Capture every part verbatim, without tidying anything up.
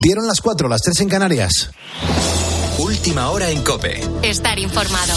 Dieron las cuatro, las tres en Canarias. Última hora en COPE. Estar informado.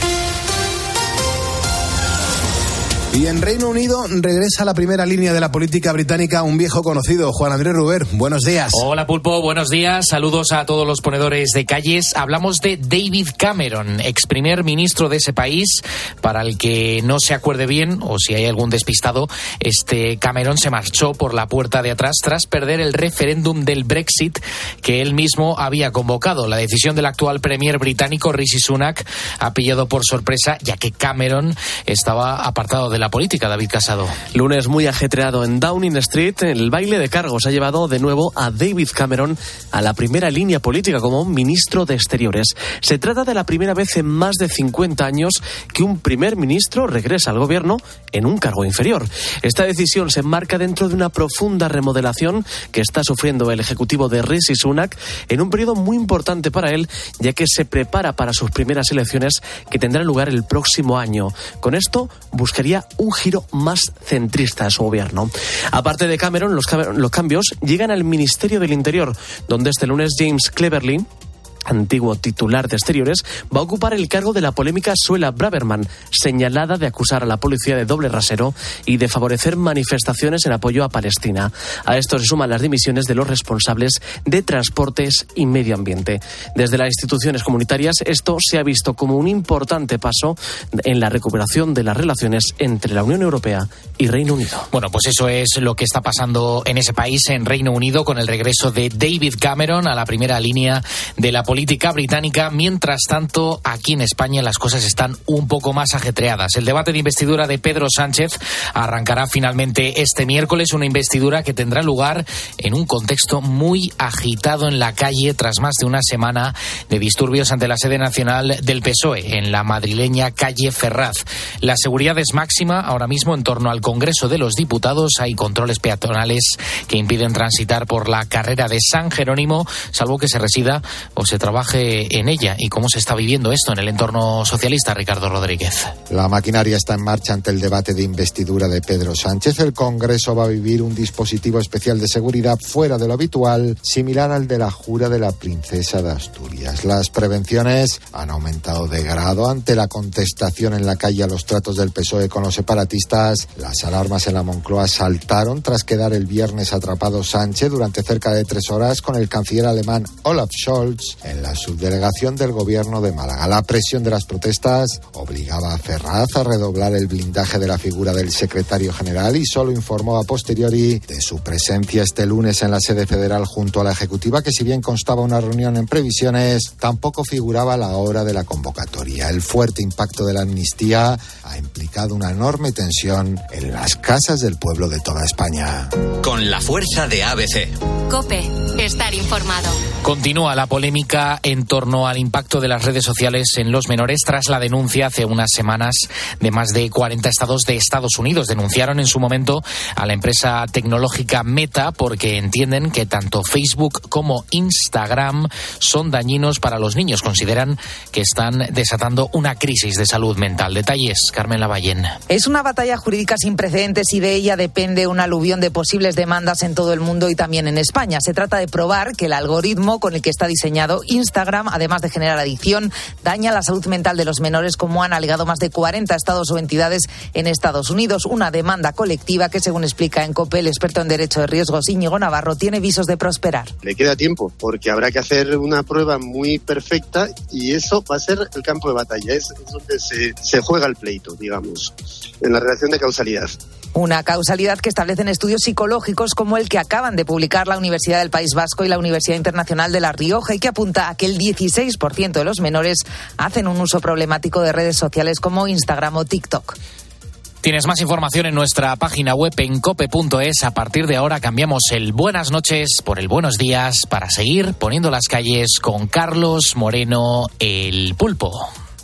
Y en Reino Unido regresa a la primera línea de la política británica un viejo conocido, Juan Andrés Ruber. Buenos días. Hola, Pulpo, buenos días. Saludos a todos los ponedores de calles. Hablamos de David Cameron, ex primer ministro de ese país. Para el que no se acuerde bien, o si hay algún despistado, este Cameron se marchó por la puerta de atrás tras perder el referéndum del Brexit que él mismo había convocado. La decisión del actual premier británico, Rishi Sunak, ha pillado por sorpresa, ya que Cameron estaba apartado de la política. David Casado. Lunes muy ajetreado en Downing Street. El baile de cargos ha llevado de nuevo a David Cameron a la primera línea política como ministro de Exteriores. Se trata de la primera vez en más de cincuenta años que un primer ministro regresa al gobierno en un cargo inferior. Esta decisión se enmarca dentro de una profunda remodelación que está sufriendo el ejecutivo de Rishi Sunak en un periodo muy importante para él, ya que se prepara para sus primeras elecciones que tendrán lugar el próximo año. Con esto buscaría un giro más centrista a su gobierno. Aparte de Cameron, los, los cambios llegan al Ministerio del Interior, donde este lunes James Cleverly, antiguo titular de Exteriores, va a ocupar el cargo de la polémica Suella Braverman, señalada de acusar a la policía de doble rasero y de favorecer manifestaciones en apoyo a Palestina. A esto se suman las dimisiones de los responsables de transportes y medio ambiente. Desde las instituciones comunitarias, esto se ha visto como un importante paso en la recuperación de las relaciones entre la Unión Europea y Reino Unido. Bueno, pues eso es lo que está pasando en ese país, en Reino Unido, con el regreso de David Cameron a la primera línea de la política británica. Mientras tanto, aquí en España las cosas están un poco más ajetreadas. El debate de investidura de Pedro Sánchez arrancará finalmente este miércoles, una investidura que tendrá lugar en un contexto muy agitado en la calle tras más de una semana de disturbios ante la sede nacional del P S O E, en la madrileña calle Ferraz. La seguridad es máxima ahora mismo en torno al Congreso de los Diputados. Hay controles peatonales que impiden transitar por la carrera de San Jerónimo, salvo que se resida o se trabaje en ella. ¿Y cómo se está viviendo esto en el entorno socialista, Ricardo Rodríguez? La maquinaria está en marcha ante el debate de investidura de Pedro Sánchez. El Congreso va a vivir un dispositivo especial de seguridad fuera de lo habitual, similar al de la jura de la princesa de Asturias. Las prevenciones han aumentado de grado ante la contestación en la calle a los tratos del P S O E con los separatistas. Las alarmas en la Moncloa saltaron tras quedar el viernes atrapado Sánchez durante cerca de tres horas con el canciller alemán Olaf Scholz en la subdelegación del gobierno de Málaga. La presión de las protestas obligaba a Ferraz a redoblar el blindaje de la figura del secretario general y solo informó a posteriori de su presencia este lunes en la sede federal junto a la ejecutiva, que si bien constaba una reunión en previsiones, tampoco figuraba la hora de la convocatoria. El fuerte impacto de la amnistía ha implicado una enorme tensión en las casas del pueblo de toda España. Con la fuerza de A B C. COPE. Estar informado. Continúa la polémica en torno al impacto de las redes sociales en los menores tras la denuncia hace unas semanas de más de cuarenta estados de Estados Unidos. Denunciaron en su momento a la empresa tecnológica Meta porque entienden que tanto Facebook como Instagram son dañinos para los niños. Consideran que están desatando una crisis de salud mental. Detalles, Carmen Lavallén. Es una batalla jurídica sin precedentes y de ella depende un aluvión de posibles demandas en todo el mundo y también en España. Se trata de probar que el algoritmo con el que está diseñado Instagram, además de generar adicción, daña la salud mental de los menores, como han alegado más de cuarenta estados o entidades en Estados Unidos. Una demanda colectiva que, según explica en COPE el experto en derecho de riesgos Íñigo Navarro, tiene visos de prosperar. Le queda tiempo, porque habrá que hacer una prueba muy perfecta y eso va a ser el campo de batalla. Es, es donde se, se juega el pleito, digamos, en la relación de causalidad. Una causalidad que establecen estudios psicológicos como el que acaban de publicar la Universidad del País Vasco y la Universidad Internacional de La Rioja y que apunta a que el dieciséis por ciento de los menores hacen un uso problemático de redes sociales como Instagram o TikTok. Tienes más información en nuestra página web en cope punto es. A partir de ahora cambiamos el buenas noches por el buenos días para seguir poniendo las calles con Carlos Moreno, el Pulpo.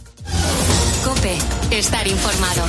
COPE. Estar informado.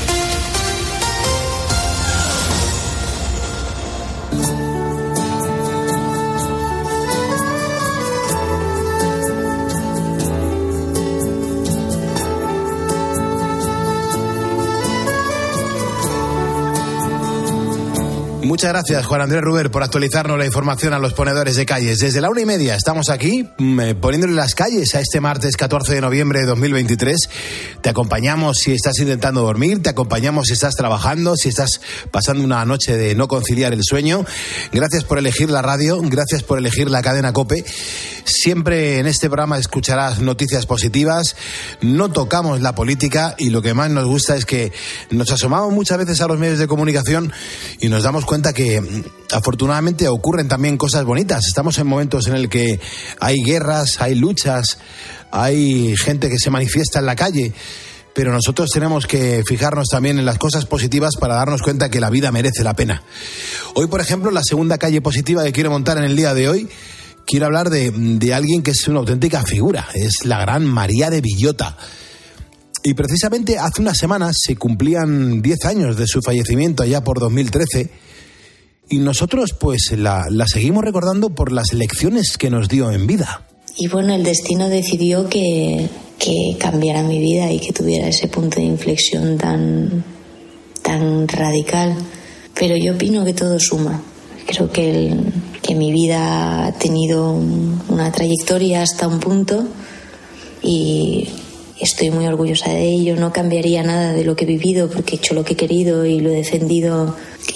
Muchas gracias, Juan Andrés Ruber, por actualizarnos la información a los ponedores de calles. Desde la una y media estamos aquí mmm, poniéndole las calles a este martes catorce de noviembre de dos mil veintitrés. Te acompañamos si estás intentando dormir, te acompañamos si estás trabajando, si estás pasando una noche de no conciliar el sueño. Gracias por elegir la radio, gracias por elegir la cadena COPE. Siempre en este programa escucharás noticias positivas, no tocamos la política y lo que más nos gusta es que nos asomamos muchas veces a los medios de comunicación y nos damos cuenta que afortunadamente ocurren también cosas bonitas. Estamos en momentos en el que hay guerras, hay luchas, hay gente que se manifiesta en la calle, pero nosotros tenemos que fijarnos también en las cosas positivas para darnos cuenta que la vida merece la pena. Hoy, por ejemplo, la segunda calle positiva que quiero montar en el día de hoy, quiero hablar de, de alguien que es una auténtica figura, es la gran María de Villota. Y precisamente hace unas semanas se cumplían diez años de su fallecimiento, allá por dos mil trece, y nosotros pues la, la seguimos recordando por las lecciones que nos dio en vida. Y bueno, el destino decidió que, que cambiara mi vida y que tuviera ese punto de inflexión tan, tan radical. Pero yo opino que todo suma. Creo que, el, que mi vida ha tenido una trayectoria hasta un punto y estoy muy orgullosa de ello. No cambiaría nada de lo que he vivido porque he hecho lo que he querido y lo he defendido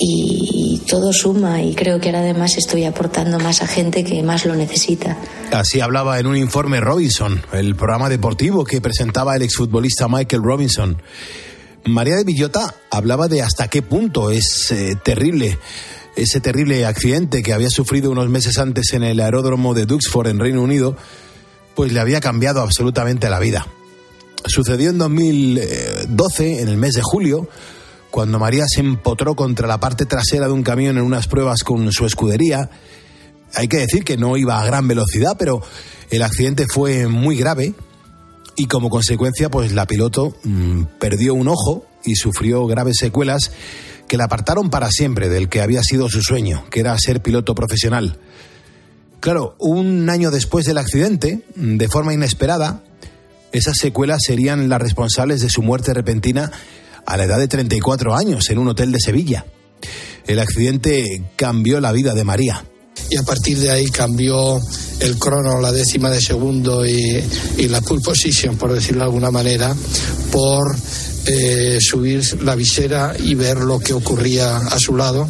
y todo suma, y creo que ahora además estoy aportando más a gente que más lo necesita. Así hablaba en un informe Robinson, el programa deportivo que presentaba el exfutbolista Michael Robinson. María de Villota hablaba de hasta qué punto es eh, terrible ese terrible accidente que había sufrido unos meses antes en el aeródromo de Duxford en Reino Unido, pues le había cambiado absolutamente la vida. Sucedió en dos mil doce, en el mes de julio, cuando María se empotró contra la parte trasera de un camión en unas pruebas con su escudería. Hay que decir que no iba a gran velocidad, pero el accidente fue muy grave y como consecuencia pues la piloto mmm, perdió un ojo y sufrió graves secuelas que la apartaron para siempre del que había sido su sueño, que era ser piloto profesional. Claro, un año después del accidente, de forma inesperada, esas secuelas serían las responsables de su muerte repentina a la edad de treinta y cuatro años en un hotel de Sevilla. El accidente cambió la vida de María. Y a partir de ahí cambió el crono, la décima de segundo y, y la pole position, por decirlo de alguna manera, por eh, subir la visera y ver lo que ocurría a su lado,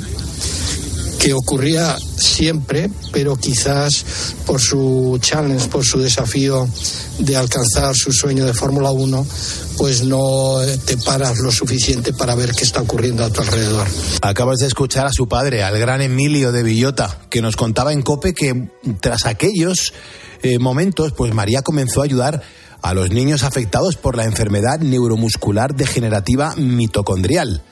que ocurría siempre, pero quizás por su challenge, por su desafío de alcanzar su sueño de Fórmula uno, pues no te paras lo suficiente para ver qué está ocurriendo a tu alrededor. Acabas de escuchar a su padre, al gran Emilio de Villota, que nos contaba en COPE que tras aquellos eh, momentos, pues María comenzó a ayudar a los niños afectados por la enfermedad neuromuscular degenerativa mitocondrial.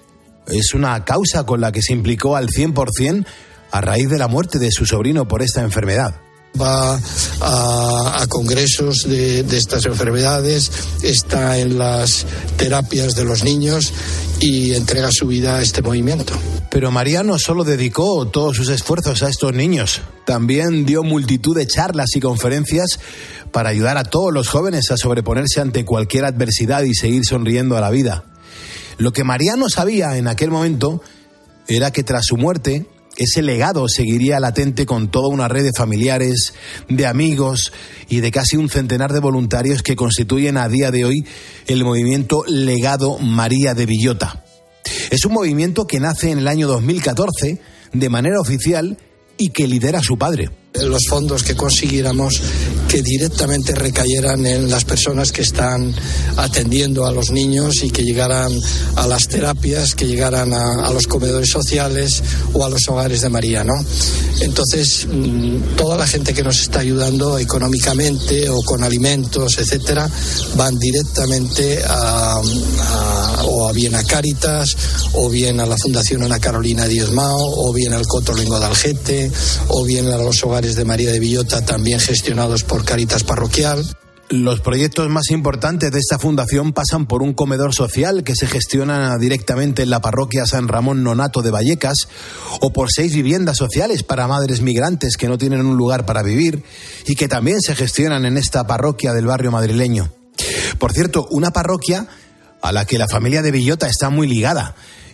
Es una causa con la que se implicó al cien por ciento a raíz de la muerte de su sobrino por esta enfermedad. Va a, a congresos de, de estas enfermedades, está en las terapias de los niños y entrega su vida a este movimiento. Pero María no solo dedicó todos sus esfuerzos a estos niños, también dio multitud de charlas y conferencias para ayudar a todos los jóvenes a sobreponerse ante cualquier adversidad y seguir sonriendo a la vida. Lo que María no sabía en aquel momento era que tras su muerte, ese legado seguiría latente con toda una red de familiares, de amigos y de casi un centenar de voluntarios que constituyen a día de hoy el movimiento Legado María de Villota. Es un movimiento que nace en el año dos mil catorce de manera oficial y que lidera su padre. Los fondos que consiguiéramos que directamente recayeran en las personas que están atendiendo a los niños y que llegaran a las terapias, que llegaran a, a los comedores sociales o a los hogares de María, ¿no? Entonces, toda la gente que nos está ayudando económicamente o con alimentos, etcétera, van directamente a, a, o a bien a Cáritas, o bien a la Fundación Ana Carolina Diezmao, o bien al Coto Lengua de Algete, o bien a los hogares de María de Villota, también gestionados por Cáritas Parroquial. Los proyectos más importantes de esta fundación pasan por un comedor social que se gestiona directamente en la parroquia San Ramón Nonato de Vallecas, o por seis viviendas sociales para madres migrantes que no tienen un lugar para vivir y que también se gestionan en esta parroquia del barrio madrileño. Por cierto, una parroquia a la que la familia de Villota está muy ligada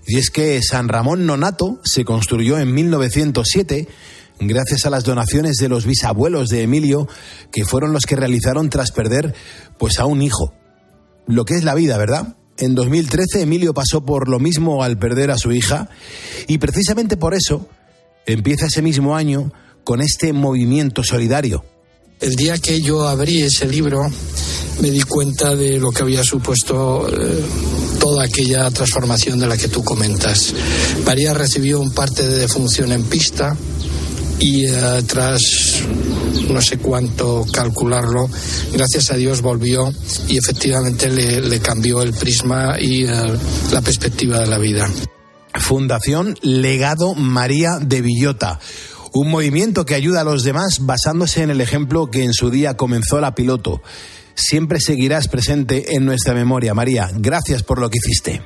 Y es que San Ramón Nonato se construyó en mil novecientos siete gracias a las donaciones de los bisabuelos de Emilio, que fueron los que realizaron tras perder pues a un hijo. Lo que es la vida, ¿verdad? En dos mil trece Emilio pasó por lo mismo al perder a su hija y precisamente por eso empieza ese mismo año con este movimiento solidario. El día que yo abrí ese libro me di cuenta de lo que había supuesto eh, toda aquella transformación de la que tú comentas. María recibió un parte de defunción en pista y eh, tras no sé cuánto calcularlo, gracias a Dios volvió y efectivamente le, le cambió el prisma y eh, la perspectiva de la vida. Fundación Legado María de Villota. Un movimiento que ayuda a los demás basándose en el ejemplo que en su día comenzó la piloto. Siempre seguirás presente en nuestra memoria, María. Gracias por lo que hiciste.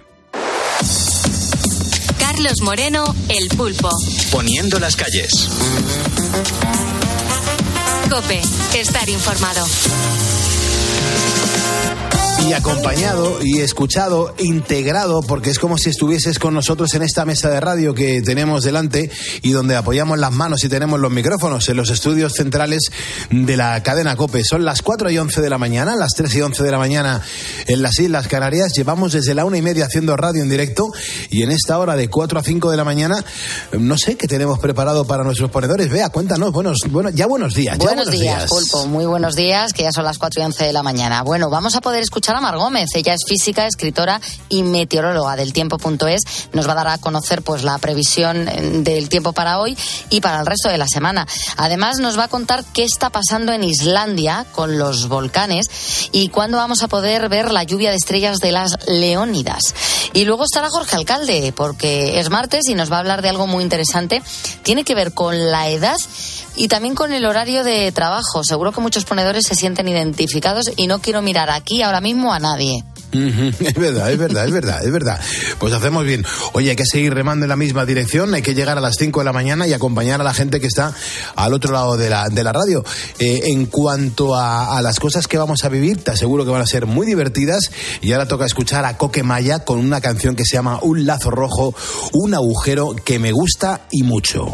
Carlos Moreno, El Pulpo. Poniendo las calles. COPE, estar informado. Y acompañado y escuchado, integrado, porque es como si estuvieses con nosotros en esta mesa de radio que tenemos delante y donde apoyamos las manos y tenemos los micrófonos en los estudios centrales de la cadena COPE. Son las cuatro y once de la mañana, las tres y once de la mañana en las Islas Canarias. Llevamos desde la una y media haciendo radio en directo y en esta hora de cuatro a cinco de la mañana, no sé qué tenemos preparado para nuestros ponedores. Vea, cuéntanos, buenos, bueno, ya buenos días. Ya buenos, buenos días, días, Pulpo, muy buenos días, que ya son las cuatro y once de la mañana. Bueno, vamos a poder escuchar a Mar Gómez. Ella es física, escritora y meteoróloga del tiempo punto es. Nos va a dar a conocer pues la previsión del tiempo para hoy y para el resto de la semana. Además nos va a contar qué está pasando en Islandia con los volcanes y cuándo vamos a poder ver la lluvia de estrellas de las Leónidas. Y luego estará Jorge Alcalde, porque es martes y nos va a hablar de algo muy interesante. Tiene que ver con la edad y también con el horario de trabajo. Seguro que muchos ponedores se sienten identificados y no quiero mirar aquí ahora mismo a nadie. Es verdad, es verdad, es verdad, es verdad. Pues hacemos bien. Oye, hay que seguir remando en la misma dirección, hay que llegar a las cinco de la mañana y acompañar a la gente que está al otro lado de la, de la radio. Eh, en cuanto a, a las cosas que vamos a vivir, te aseguro que van a ser muy divertidas y ahora toca escuchar a Coque Maya con una canción que se llama Un lazo rojo, un agujero que me gusta y mucho.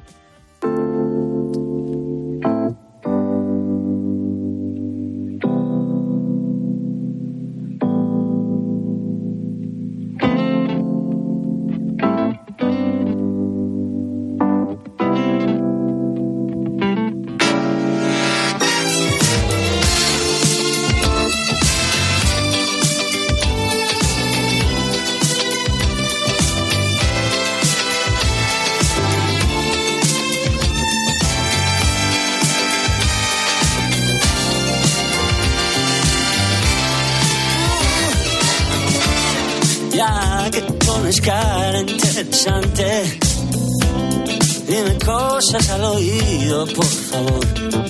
Cara interesante, dime cosas al oído, por favor.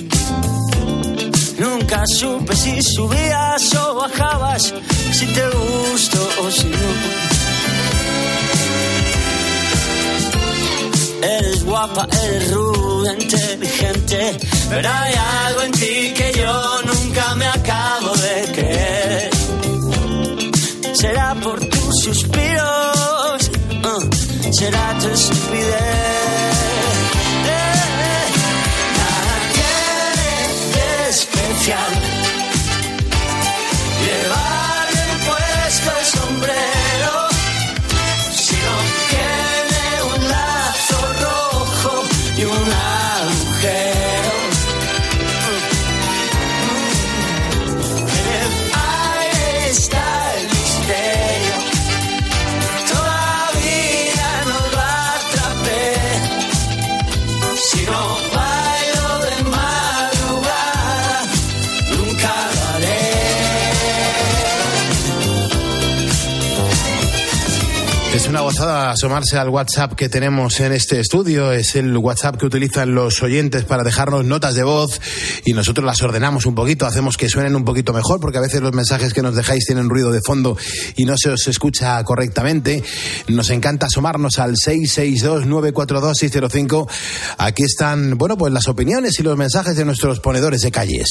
Nunca supe si subías o bajabas, si te gusto o si no. Eres guapa, eres rubia, inteligente, pero hay algo en ti que yo nunca me acabo de creer. Será por tus suspiros, uh, será tu estupidez. Eh, nada tiene de especial llevarle puesto el sombrero, si no tiene un lazo rojo y un agujero. Es una gozada asomarse al WhatsApp que tenemos en este estudio. Es el WhatsApp que utilizan los oyentes para dejarnos notas de voz y nosotros las ordenamos un poquito, hacemos que suenen un poquito mejor, porque a veces los mensajes que nos dejáis tienen ruido de fondo y no se os escucha correctamente. Nos encanta asomarnos al seis seis dos, nueve cuatro dos, seis cero cinco. Aquí están, bueno, pues las opiniones y los mensajes de nuestros ponedores de calles.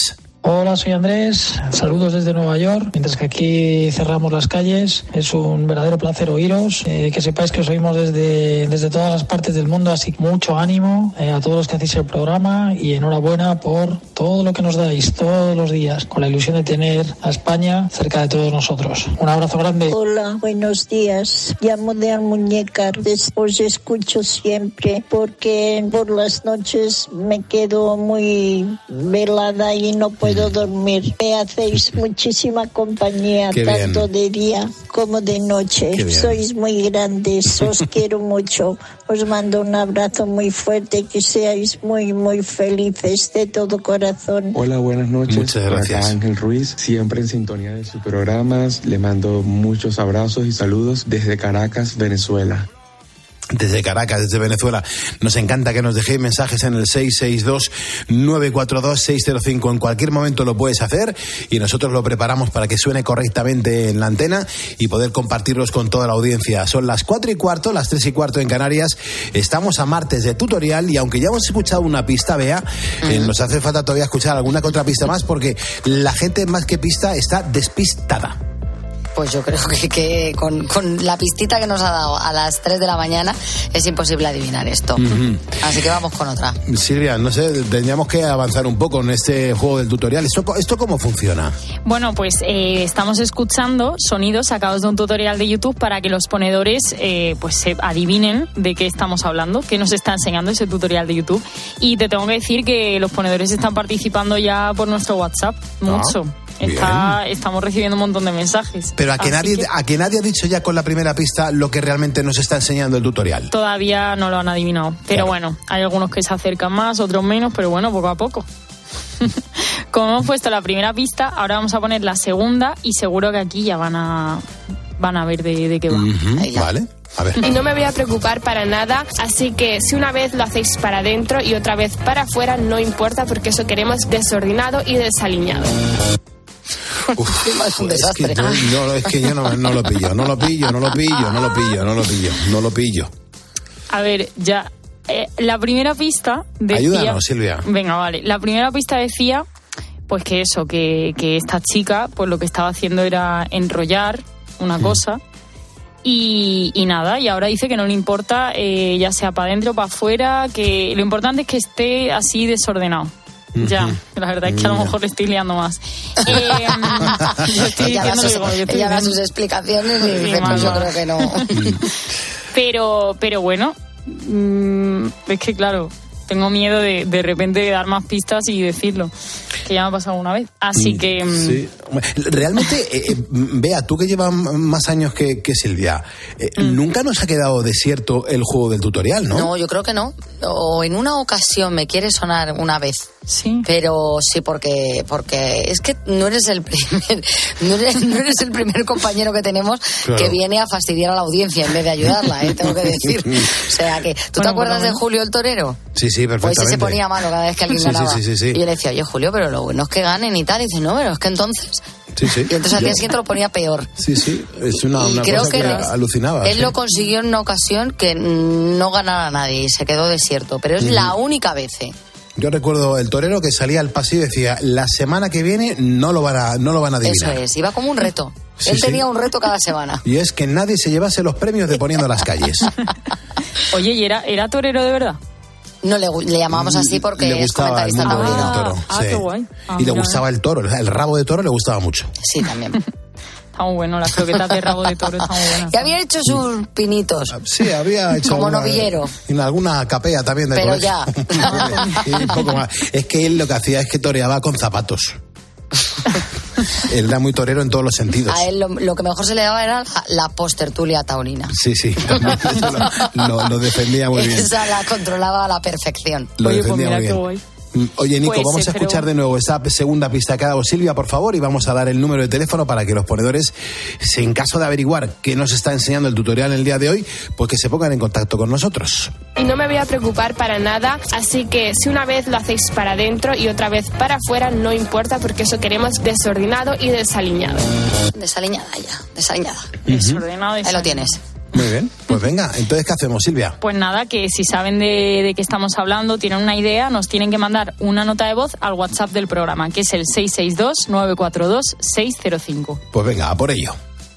Hola, soy Andrés, saludos desde Nueva York, mientras que aquí cerramos las calles. Es un verdadero placer oíros, eh, que sepáis que os oímos desde, desde todas las partes del mundo, así que mucho ánimo eh, a todos los que hacéis el programa y enhorabuena por todo lo que nos dais todos los días, con la ilusión de tener a España cerca de todos nosotros. Un abrazo grande. Hola, buenos días, llamo de Almuñécar, os escucho siempre porque por las noches me quedo muy velada y no puedo dormir. Me hacéis muchísima compañía, Qué tanto bien. de día como de noche. Sois muy grandes, os quiero mucho. Os mando un abrazo muy fuerte, que seáis muy, muy felices de todo corazón. Hola, buenas noches. Muchas gracias. Por acá Ángel Ruiz, siempre en sintonía de sus programas. Le mando muchos abrazos y saludos desde Caracas, Venezuela. Desde Caracas, desde Venezuela. Nos encanta que nos dejéis mensajes en el seis seis dos, nueve cuatro dos, seis cero cinco. En cualquier momento lo puedes hacer y nosotros lo preparamos para que suene correctamente en la antena y poder compartirlos con toda la audiencia. Son las cuatro y cuarto, las tres y cuarto en Canarias. Estamos a martes de tutorial y aunque ya hemos escuchado una pista, Bea, uh-huh. eh, nos hace falta todavía escuchar alguna contrapista más porque la gente más que pista está despistada. Pues yo creo que, que con, con la pistita que nos ha dado a las tres de la mañana es imposible adivinar esto. Uh-huh. Así que vamos con otra. Silvia, no sé, tendríamos que avanzar un poco en este juego del tutorial. ¿Esto, esto cómo funciona? Bueno, pues eh, estamos escuchando sonidos sacados de un tutorial de YouTube para que los ponedores eh, pues se adivinen de qué estamos hablando, qué nos está enseñando ese tutorial de YouTube. Y te tengo que decir que los ponedores están participando ya por nuestro WhatsApp, mucho. Ah. Está, estamos recibiendo un montón de mensajes. Pero a que, nadie, que... a que nadie ha dicho ya con la primera pista lo que realmente nos está enseñando el tutorial. Todavía no lo han adivinado. Pero claro. Bueno, hay algunos que se acercan más, otros menos, pero bueno, poco a poco. Como hemos puesto la primera pista, ahora vamos a poner la segunda y seguro que aquí ya van a, van a ver de, de qué va. Uh-huh, vale. A ver. Y no me voy a preocupar para nada, así que si una vez lo hacéis para adentro y otra vez para afuera, no importa, porque eso queremos desordenado y desaliñado. Uf, es un desastre. Es que, yo, no, es que yo no, no lo pillo, no lo pillo, no lo pillo, no lo pillo, no lo pillo, no lo pillo. A ver, ya, eh, la primera pista decía... Ayúdanos, Silvia. Venga, vale. La primera pista decía, pues que eso, que, que esta chica, pues lo que estaba haciendo era enrollar una cosa. Y, y nada, y ahora dice que no le importa, eh, ya sea para adentro o para afuera, que lo importante es que esté así desordenado. Ya, la verdad es que a lo mejor le estoy liando más. Eh, yo estoy ella da sus, digo, yo estoy ella da sus explicaciones y dice, pues yo creo que no. Pero, pero bueno, mmm, es que claro, tengo miedo de de repente dar más pistas y decirlo, que ya me ha pasado una vez. Así que... Sí. Realmente, eh, Bea, tú que llevas más años que, que Silvia, eh, mm. nunca nos ha quedado desierto el juego del tutorial, ¿no? No, yo creo que no. O en una ocasión me quiere sonar una vez. Sí. Pero sí, porque porque es que no eres el primer no eres, no eres el primer compañero que tenemos claro. que viene a fastidiar a la audiencia en vez de ayudarla, ¿eh? Tengo que decir. O sea que, ¿tú bueno, te acuerdas bueno, de Julio el Torero? Sí, sí, perfectamente. Pues ese se ponía malo cada vez que alguien sí, ganaba. Sí, sí, sí, sí. Y yo le decía, oye, Julio, pero lo bueno es que ganen y tal. Y dice, no, pero es que entonces... Sí, sí. Y entonces al día siguiente lo ponía peor. Sí, sí, es una, una creo cosa que, que alucinaba. Él ¿sí? lo consiguió en una ocasión que no ganara a nadie y se quedó desierto, pero es mm. la única vez. ¿eh? Yo recuerdo el torero que salía al pasillo y decía, la semana que viene no lo van a, no lo van a adivinar. Eso es, iba como un reto. Sí, Él sí. tenía un reto cada semana. Y es que nadie se llevase los premios de Poniendo las Calles. Oye, ¿y era, era torero de verdad? No, le, le llamábamos así porque le es comentarista taurino. Ah, toro, ah sí. qué guay. Ah, y le mira. gustaba el toro, el rabo de toro le gustaba mucho. Sí, también. Está muy bueno, las croquetas de rabo de toro están muy buenas. Y había hecho sus pinitos. Sí, había hecho como una, novillero. En alguna capea también de Pero colegio. ya. Y un poco más. Es que él lo que hacía es que toreaba con zapatos. Él era muy torero en todos los sentidos. A él lo, lo que mejor se le daba era la, la postertulia taurina. Sí, sí, también eso lo, lo, lo defendía muy bien. Esa la controlaba a la perfección. Lo Oye, defendía pues mira muy bien. Qué guay. Oye, Nico, pues, vamos a escuchar pero... de nuevo esa segunda pista que ha dado Silvia, por favor, y vamos a dar el número de teléfono para que los ponedores, en caso de averiguar qué nos está enseñando el tutorial el día de hoy, pues que se pongan en contacto con nosotros. Y no me voy a preocupar para nada, así que si una vez lo hacéis para adentro y otra vez para afuera, no importa, porque eso queremos desordenado y desaliñado. Desaliñada ya, desaliñada. Uh-huh. Desordenado, Ahí lo tienes. Muy bien, pues venga, entonces ¿qué hacemos, Silvia? Pues nada, que si saben de, de qué estamos hablando, tienen una idea, nos tienen que mandar una nota de voz al WhatsApp del programa, que es el seis seis dos, nueve cuatro dos, seis cero cinco. Pues venga, a por ello.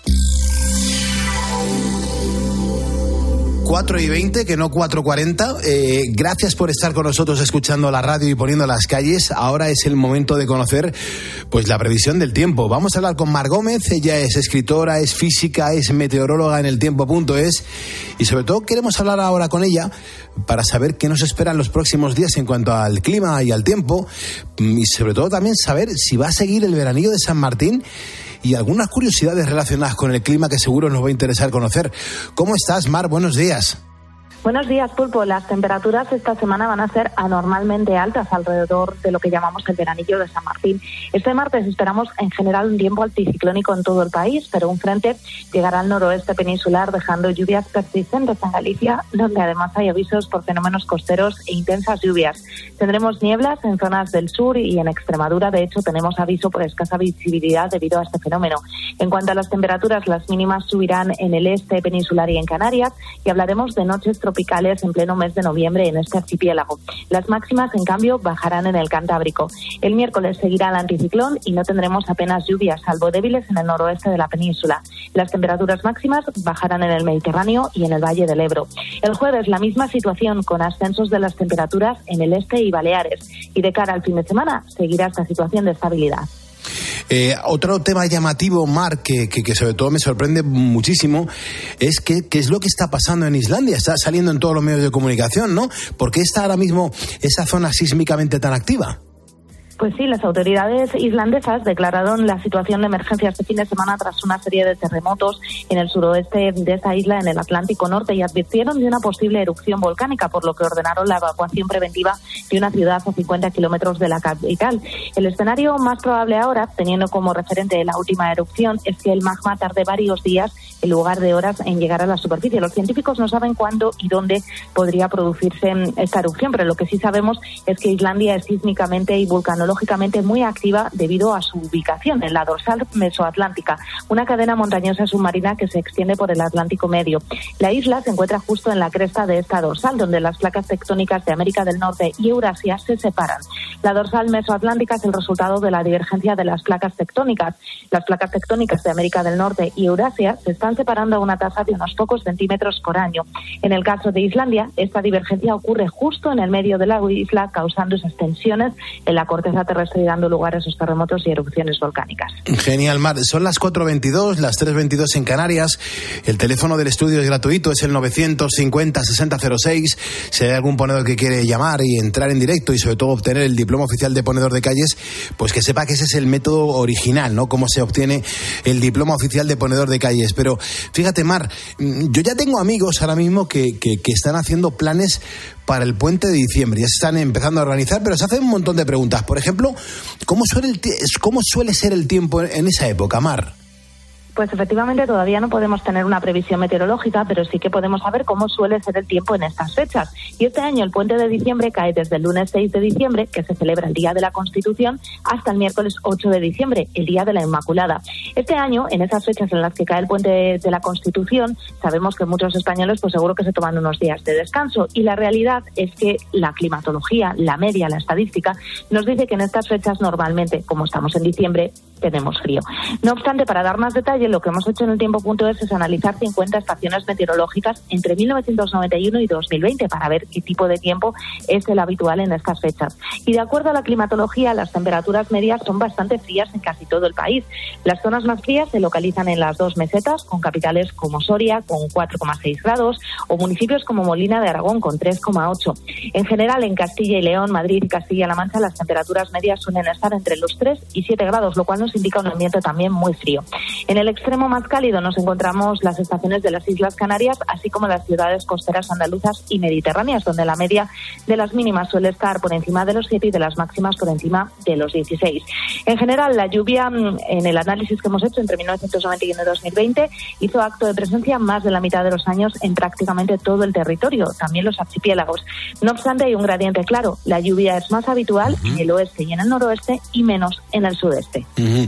cuatro y veinte, que no cuatro cuarenta. Eh, gracias por estar con nosotros escuchando la radio y poniendo las calles. Ahora es el momento de conocer pues la previsión del tiempo. Vamos a hablar con Mar Gómez. Ella es escritora, es física, es meteoróloga en el tiempo punto es. Y sobre todo queremos hablar ahora con ella para saber qué nos esperan los próximos días en cuanto al clima y al tiempo. Y sobre todo también saber si va a seguir el veranillo de San Martín y algunas curiosidades relacionadas con el clima que seguro nos va a interesar conocer. ¿Cómo estás, Mar? Buenos días. Buenos días, Pulpo. Las temperaturas esta semana van a ser anormalmente altas alrededor de lo que llamamos el veranillo de San Martín. Este martes esperamos en general un tiempo anticiclónico en todo el país, pero un frente llegará al noroeste peninsular dejando lluvias persistentes en Galicia, donde además hay avisos por fenómenos costeros e intensas lluvias. Tendremos nieblas en zonas del sur y en Extremadura, de hecho, tenemos aviso por escasa visibilidad debido a este fenómeno. En cuanto a las temperaturas, las mínimas subirán en el este peninsular y en Canarias, y hablaremos de noches tropicales en pleno mes de noviembre en este archipiélago. Las máximas, en cambio, bajarán en el Cantábrico. El miércoles seguirá el anticiclón y no tendremos apenas lluvias, salvo débiles en el noroeste de la península. Las temperaturas máximas bajarán en el Mediterráneo y en el Valle del Ebro. El jueves, la misma situación, con ascensos de las temperaturas en el este y Baleares. Y de cara al fin de semana, seguirá esta situación de estabilidad. Eh, otro tema llamativo, Mar, que, que, que sobre todo me sorprende muchísimo, es que, qué es lo que está pasando en Islandia. Está saliendo en todos los medios de comunicación, ¿no? ¿Por qué está ahora mismo esa zona sísmicamente tan activa? Pues sí, las autoridades islandesas declararon la situación de emergencia este fin de semana tras una serie de terremotos en el suroeste de esa isla, en el Atlántico Norte, y advirtieron de una posible erupción volcánica, por lo que ordenaron la evacuación preventiva de una ciudad a cincuenta kilómetros de la capital. El escenario más probable ahora, teniendo como referente la última erupción, es que el magma tarde varios días en lugar de horas en llegar a la superficie. Los científicos no saben cuándo y dónde podría producirse esta erupción, pero lo que sí sabemos es que Islandia es sísmicamente y vulcanológicamente muy activa debido a su ubicación en la dorsal mesoatlántica, una cadena montañosa submarina que se extiende por el Atlántico Medio. La isla se encuentra justo en la cresta de esta dorsal, donde las placas tectónicas de América del Norte y Eurasia se separan. La dorsal mesoatlántica es el resultado de la divergencia de las placas tectónicas. Las placas tectónicas de América del Norte y Eurasia se están separando a una tasa de unos pocos centímetros por año. En el caso de Islandia, esta divergencia ocurre justo en el medio de la isla, causando esas tensiones en la corteza terrestre y dando lugar a esos terremotos y erupciones volcánicas. Genial, Mar. Son las cuatro veintidós, las tres veintidós en Canarias. El teléfono del estudio es gratuito, es el novecientos cincuenta, sesenta cero seis. Si hay algún ponedor que quiere llamar y entrar en directo y sobre todo obtener el diploma oficial de ponedor de calles, pues que sepa que ese es el método original, ¿no? Cómo se obtiene el diploma oficial de ponedor de calles. Pero fíjate, Mar, yo ya tengo amigos ahora mismo que, que, que están haciendo planes para el puente de diciembre. Ya se están empezando a organizar, pero se hacen un montón de preguntas. Por ejemplo, ¿cómo suele, el cómo suele ser el tiempo en esa época, Mar? Pues efectivamente todavía no podemos tener una previsión meteorológica, pero sí que podemos saber cómo suele ser el tiempo en estas fechas. Y este año el puente de diciembre cae desde el lunes seis de diciembre, que se celebra el Día de la Constitución, hasta el miércoles ocho de diciembre, el Día de la Inmaculada. Este año, en esas fechas en las que cae el puente de la Constitución, sabemos que muchos españoles pues seguro que se toman unos días de descanso, y la realidad es que la climatología, la media, la estadística, nos dice que en estas fechas normalmente, como estamos en diciembre, tenemos frío. No obstante, para dar más detalle, lo que hemos hecho en el tiempo punto es, es analizar cincuenta estaciones meteorológicas entre mil novecientos noventa y uno y dos mil veinte para ver qué tipo de tiempo es el habitual en estas fechas. Y de acuerdo a la climatología, las temperaturas medias son bastante frías en casi todo el país. Las zonas más frías se localizan en las dos mesetas, con capitales como Soria con cuatro coma seis grados o municipios como Molina de Aragón con tres coma ocho. En general, en Castilla y León, Madrid y Castilla-La Mancha, las temperaturas medias suelen estar entre los tres y siete grados, lo cual nos indica un ambiente también muy frío. En el extremo más cálido nos encontramos las estaciones de las Islas Canarias, así como las ciudades costeras andaluzas y mediterráneas, donde la media de las mínimas suele estar por encima de los siete y de las máximas por encima de los dieciséis. En general, la lluvia, en el análisis que hemos hecho entre mil novecientos noventa y uno y dos mil veinte, hizo acto de presencia más de la mitad de los años en prácticamente todo el territorio, también los archipiélagos. No obstante, hay un gradiente claro. La lluvia es más habitual uh-huh. en el oeste y en el noroeste y menos en el sudeste. Uh-huh.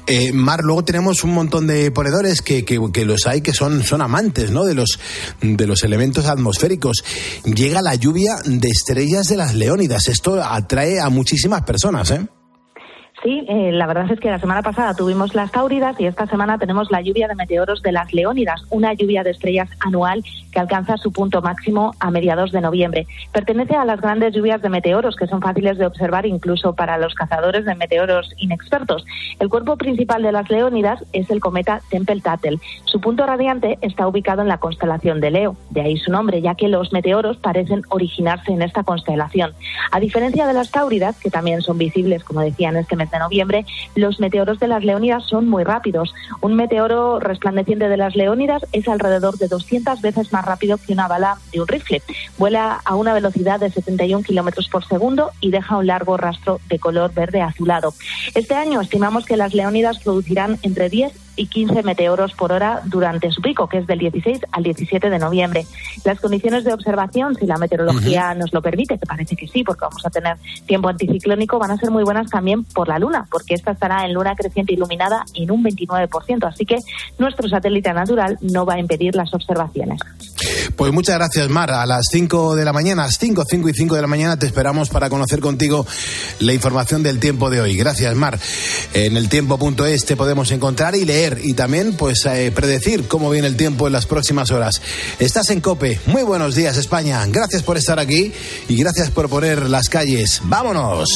Eh, Mar, luego tenemos un montón de ponedores que, que, que los hay que son, son amantes, ¿no?, de los, de los elementos atmosféricos. Llega la lluvia de estrellas de las Leónidas. Esto atrae a muchísimas personas, ¿eh? Sí, eh, la verdad es que la semana pasada tuvimos las Táuridas y esta semana tenemos la lluvia de meteoros de las Leónidas, una lluvia de estrellas anual que alcanza su punto máximo a mediados de noviembre. Pertenece a las grandes lluvias de meteoros que son fáciles de observar incluso para los cazadores de meteoros inexpertos. El cuerpo principal de las Leónidas es el cometa Tempel-Tattel. Su punto radiante está ubicado en la constelación de Leo, de ahí su nombre, ya que los meteoros parecen originarse en esta constelación. A diferencia de las Táuridas, que también son visibles, como decía, en este mes de noviembre, los meteoros de las Leónidas son muy rápidos. Un meteoro resplandeciente de las Leónidas es alrededor de doscientas veces más rápido que una bala de un rifle. Vuela a una velocidad de setenta y un kilómetros por segundo y deja un largo rastro de color verde azulado. Este año estimamos que las Leónidas producirán entre diez y quince meteoros por hora durante su pico, que es del dieciséis al diecisiete de noviembre. Las condiciones de observación, si la meteorología uh-huh. nos lo permite, que parece que sí, porque vamos a tener tiempo anticiclónico, van a ser muy buenas también por la Luna, porque esta estará en luna creciente iluminada en un veintinueve por ciento, así que nuestro satélite natural no va a impedir las observaciones. Pues muchas gracias, Mar. A las cinco de la mañana, a las cinco, cinco y cinco de la mañana te esperamos para conocer contigo la información del tiempo de hoy. Gracias, Mar. En el tiempo punto es te podemos encontrar y leer y también pues eh, predecir cómo viene el tiempo en las próximas horas. Estás en COPE. Muy buenos días, España. Gracias por estar aquí y gracias por poner las calles. ¡Vámonos!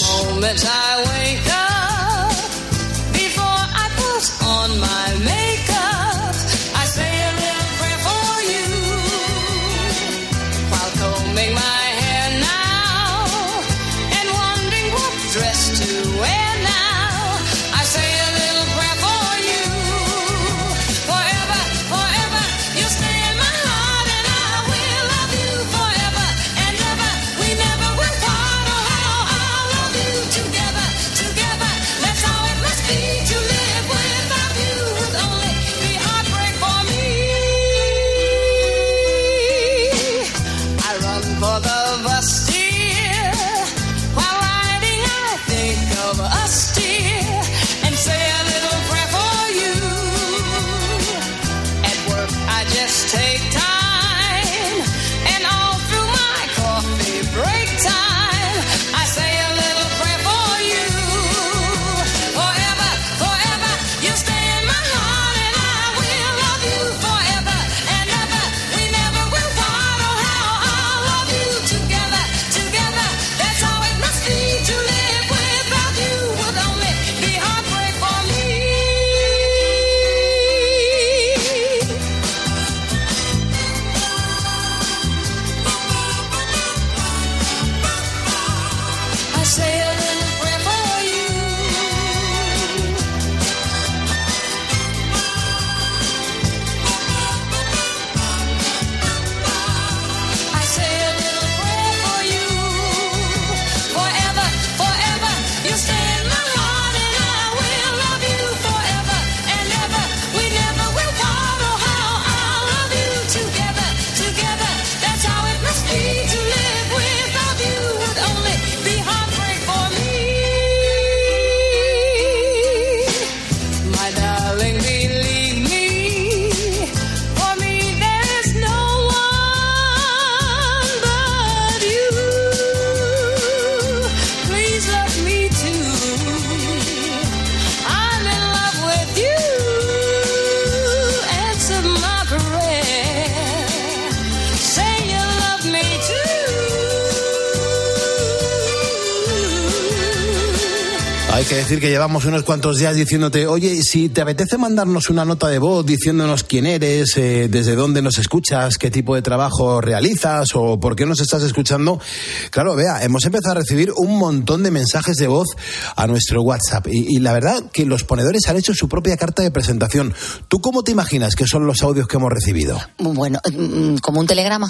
Hay que decir que llevamos unos cuantos días diciéndote, oye, si te apetece mandarnos una nota de voz diciéndonos quién eres, eh, desde dónde nos escuchas, qué tipo de trabajo realizas o por qué nos estás escuchando. Claro, vea, hemos empezado a recibir un montón de mensajes de voz a nuestro WhatsApp y, y la verdad que los ponedores han hecho su propia carta de presentación. ¿Tú cómo te imaginas que son los audios que hemos recibido? Bueno, como un telegrama.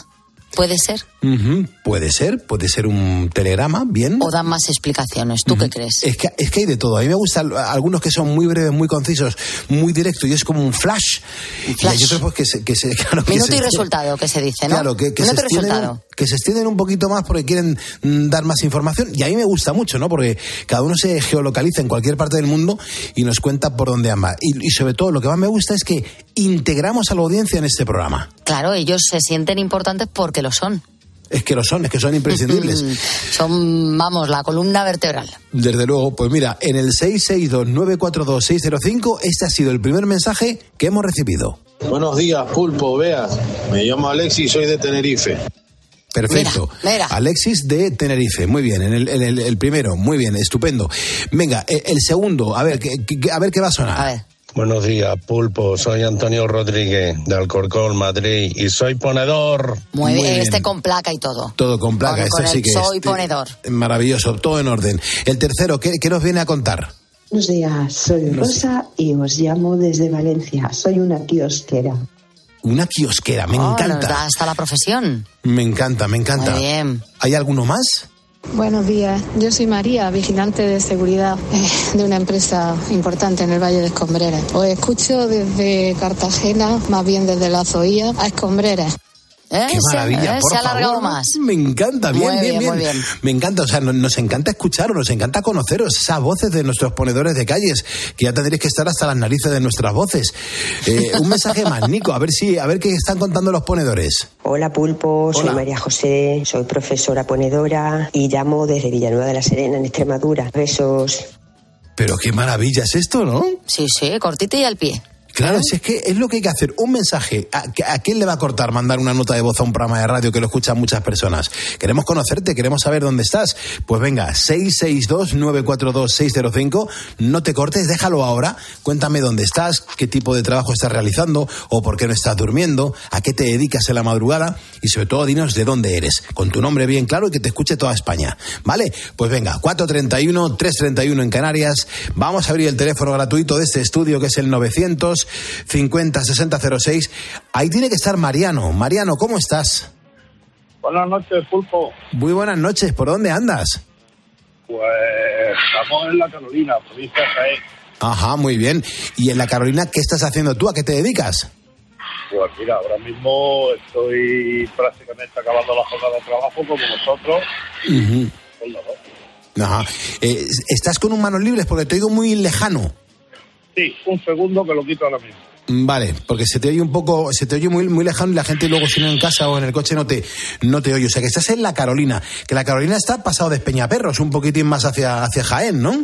¿Puede ser? Uh-huh. Puede ser, puede ser un telegrama, bien. ¿O dan más explicaciones? ¿Tú uh-huh. qué crees? Es que, es que hay de todo. A mí me gustan algunos que son muy breves, muy concisos, muy directos, y es como un flash. Un flash. Y hay otros pues, que se... Que se claro, que Minuto se y resultado, que se dice, ¿no? Claro, que, que, se extienden, que se extienden un poquito más porque quieren mm, dar más información. Y a mí me gusta mucho, ¿no? Porque cada uno se geolocaliza en cualquier parte del mundo y nos cuenta por dónde anda. Y, y sobre todo, lo que más me gusta es que integramos a la audiencia en este programa. Claro, ellos se sienten importantes porque lo son. Es que lo son, es que son imprescindibles. Son, vamos, la columna vertebral. Desde luego, pues mira, en el seis seis dos nueve cuatro dos seis cero cinco, este ha sido el primer mensaje que hemos recibido. Buenos días, Pulpo, Bea. Me llamo Alexis y soy de Tenerife. Perfecto. Mira, mira. Alexis de Tenerife, muy bien. En el, en el, el primero, muy bien, estupendo. Venga, el, el segundo, a ver, que, que, a ver qué va a sonar. A ver. Buenos días, Pulpo. Soy Antonio Rodríguez, de Alcorcón, Madrid, y soy ponedor. Muy, Muy bien, este con placa y todo. Todo con placa, con, con esto sí que soy es. ponedor. Maravilloso, todo en orden. El tercero, ¿qué, qué nos viene a contar? Buenos días, soy Rosa y os llamo desde Valencia. Soy una kiosquera. Una kiosquera, me oh, encanta. Nos da hasta la profesión. Me encanta, me encanta. Muy bien. ¿Hay alguno más? Buenos días, yo soy María, vigilante de seguridad eh, de una empresa importante en el Valle de Escombreras. Os escucho desde Cartagena, más bien desde la Zoía a Escombreras. ¿Eh? Qué maravilla, ¿Eh? por Se ha alargado favor. más. Me encanta, bien, muy bien, bien, bien. Muy bien. Me encanta, o sea, nos, nos encanta escucharos, nos encanta conoceros, esas voces de nuestros ponedores de calles, que ya tendréis que estar hasta las narices de nuestras voces. Eh, un mensaje más, Nico, a ver si, a ver qué están contando los ponedores. Hola, Pulpo, soy Hola. María José, soy profesora ponedora y llamo desde Villanueva de la Serena, en Extremadura. Besos. Pero qué maravilla es esto, ¿no? Sí, sí, cortito y al pie. Claro, si es que es lo que hay que hacer, un mensaje. ¿A, ¿A quién le va a cortar mandar una nota de voz a un programa de radio que lo escuchan muchas personas? Queremos conocerte, queremos saber dónde estás. Pues venga, seis seis dos nueve cuatro dos seis cero cinco, no te cortes, déjalo ahora. Cuéntame dónde estás, qué tipo de trabajo estás realizando o por qué no estás durmiendo, a qué te dedicas en la madrugada y sobre todo dinos de dónde eres, con tu nombre bien claro y que te escuche toda España. ¿Vale? Pues venga, cuatro treinta y uno, tres treinta y uno en Canarias. Vamos a abrir el teléfono gratuito de este estudio que es el novecientos cincuenta sesenta cero seis. Ahí tiene que estar Mariano. Mariano, ¿cómo estás? Buenas noches, Pulpo. Muy buenas noches. ¿Por dónde andas? Pues estamos en la Carolina, provincia de Jaén. Ajá, muy bien. ¿Y en la Carolina qué estás haciendo tú? ¿A qué te dedicas? Pues mira, ahora mismo estoy prácticamente acabando la jornada de trabajo como vosotros. Uh-huh. Con los dos. Ajá. Eh, ¿Estás con un manos libres? Porque te oigo muy lejano. Sí, un segundo que lo quito ahora mismo. Vale, porque se te oye un poco, se te oye muy, muy lejano y la gente luego si no en casa o en el coche no te, no te oye. O sea que estás en la Carolina, que la Carolina está pasado de Peñaperros, un poquitín más hacia, hacia Jaén, ¿no?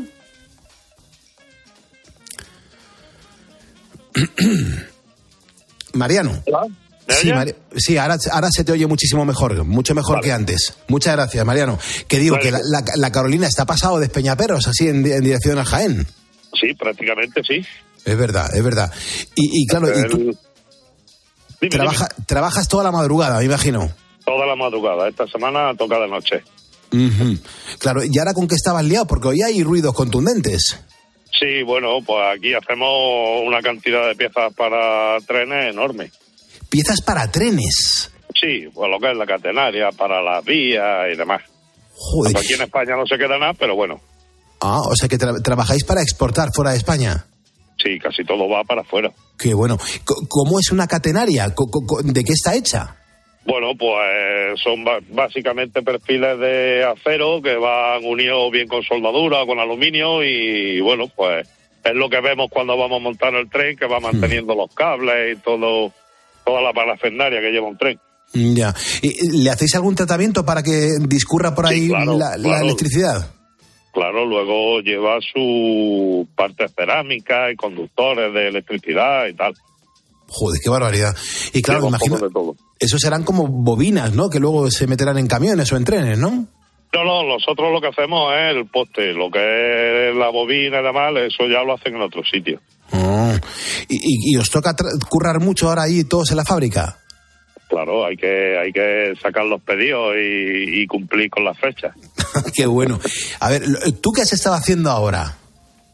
Mariano. ¿Hola? Sí, Mari- sí ahora, ahora se te oye muchísimo mejor, mucho mejor vale. que antes. Muchas gracias, Mariano. Que digo vale. que la, la, la Carolina está pasado de Peñaperros, así en, en dirección a Jaén. Sí, prácticamente sí. Es verdad, es verdad. Y, y claro, El... y tú dime, trabaja, dime. trabajas toda la madrugada, me imagino. Toda la madrugada, esta semana toca de noche. Uh-huh. Claro, ¿y ahora con qué estabas liado? Porque hoy hay ruidos contundentes. Sí, bueno, pues aquí hacemos una cantidad de piezas para trenes enorme. ¿Piezas para trenes? Sí, pues lo que es la catenaria, para las vías y demás. Joder. Aquí en España no se queda nada, pero bueno. Ah, o sea que tra- trabajáis para exportar fuera de España. Sí, casi todo va para afuera. Qué bueno. C- ¿Cómo es una catenaria? C- c- ¿De qué está hecha? Bueno, pues son ba- básicamente perfiles de acero que van unidos bien con soldadura, con aluminio y bueno, pues es lo que vemos cuando vamos a montar el tren, que va manteniendo hmm. los cables y todo, toda la parafernalia que lleva un tren. Ya. ¿Y le hacéis algún tratamiento para que discurra por ahí sí, claro, la, claro. la electricidad? Claro, luego lleva su parte cerámica y conductores de electricidad y tal. Joder, qué barbaridad. Y claro, me imagino, esos serán como bobinas, ¿no? Que luego se meterán en camiones o en trenes, ¿no? No, no, nosotros lo que hacemos es el poste, lo que es la bobina y demás, eso ya lo hacen en otro sitio. Oh. ¿Y, y, ¿Y os toca tra- currar mucho ahora ahí todos en la fábrica? Claro, hay que hay que sacar los pedidos y, y cumplir con las fechas. Qué bueno. A ver, ¿tú qué has estado haciendo ahora?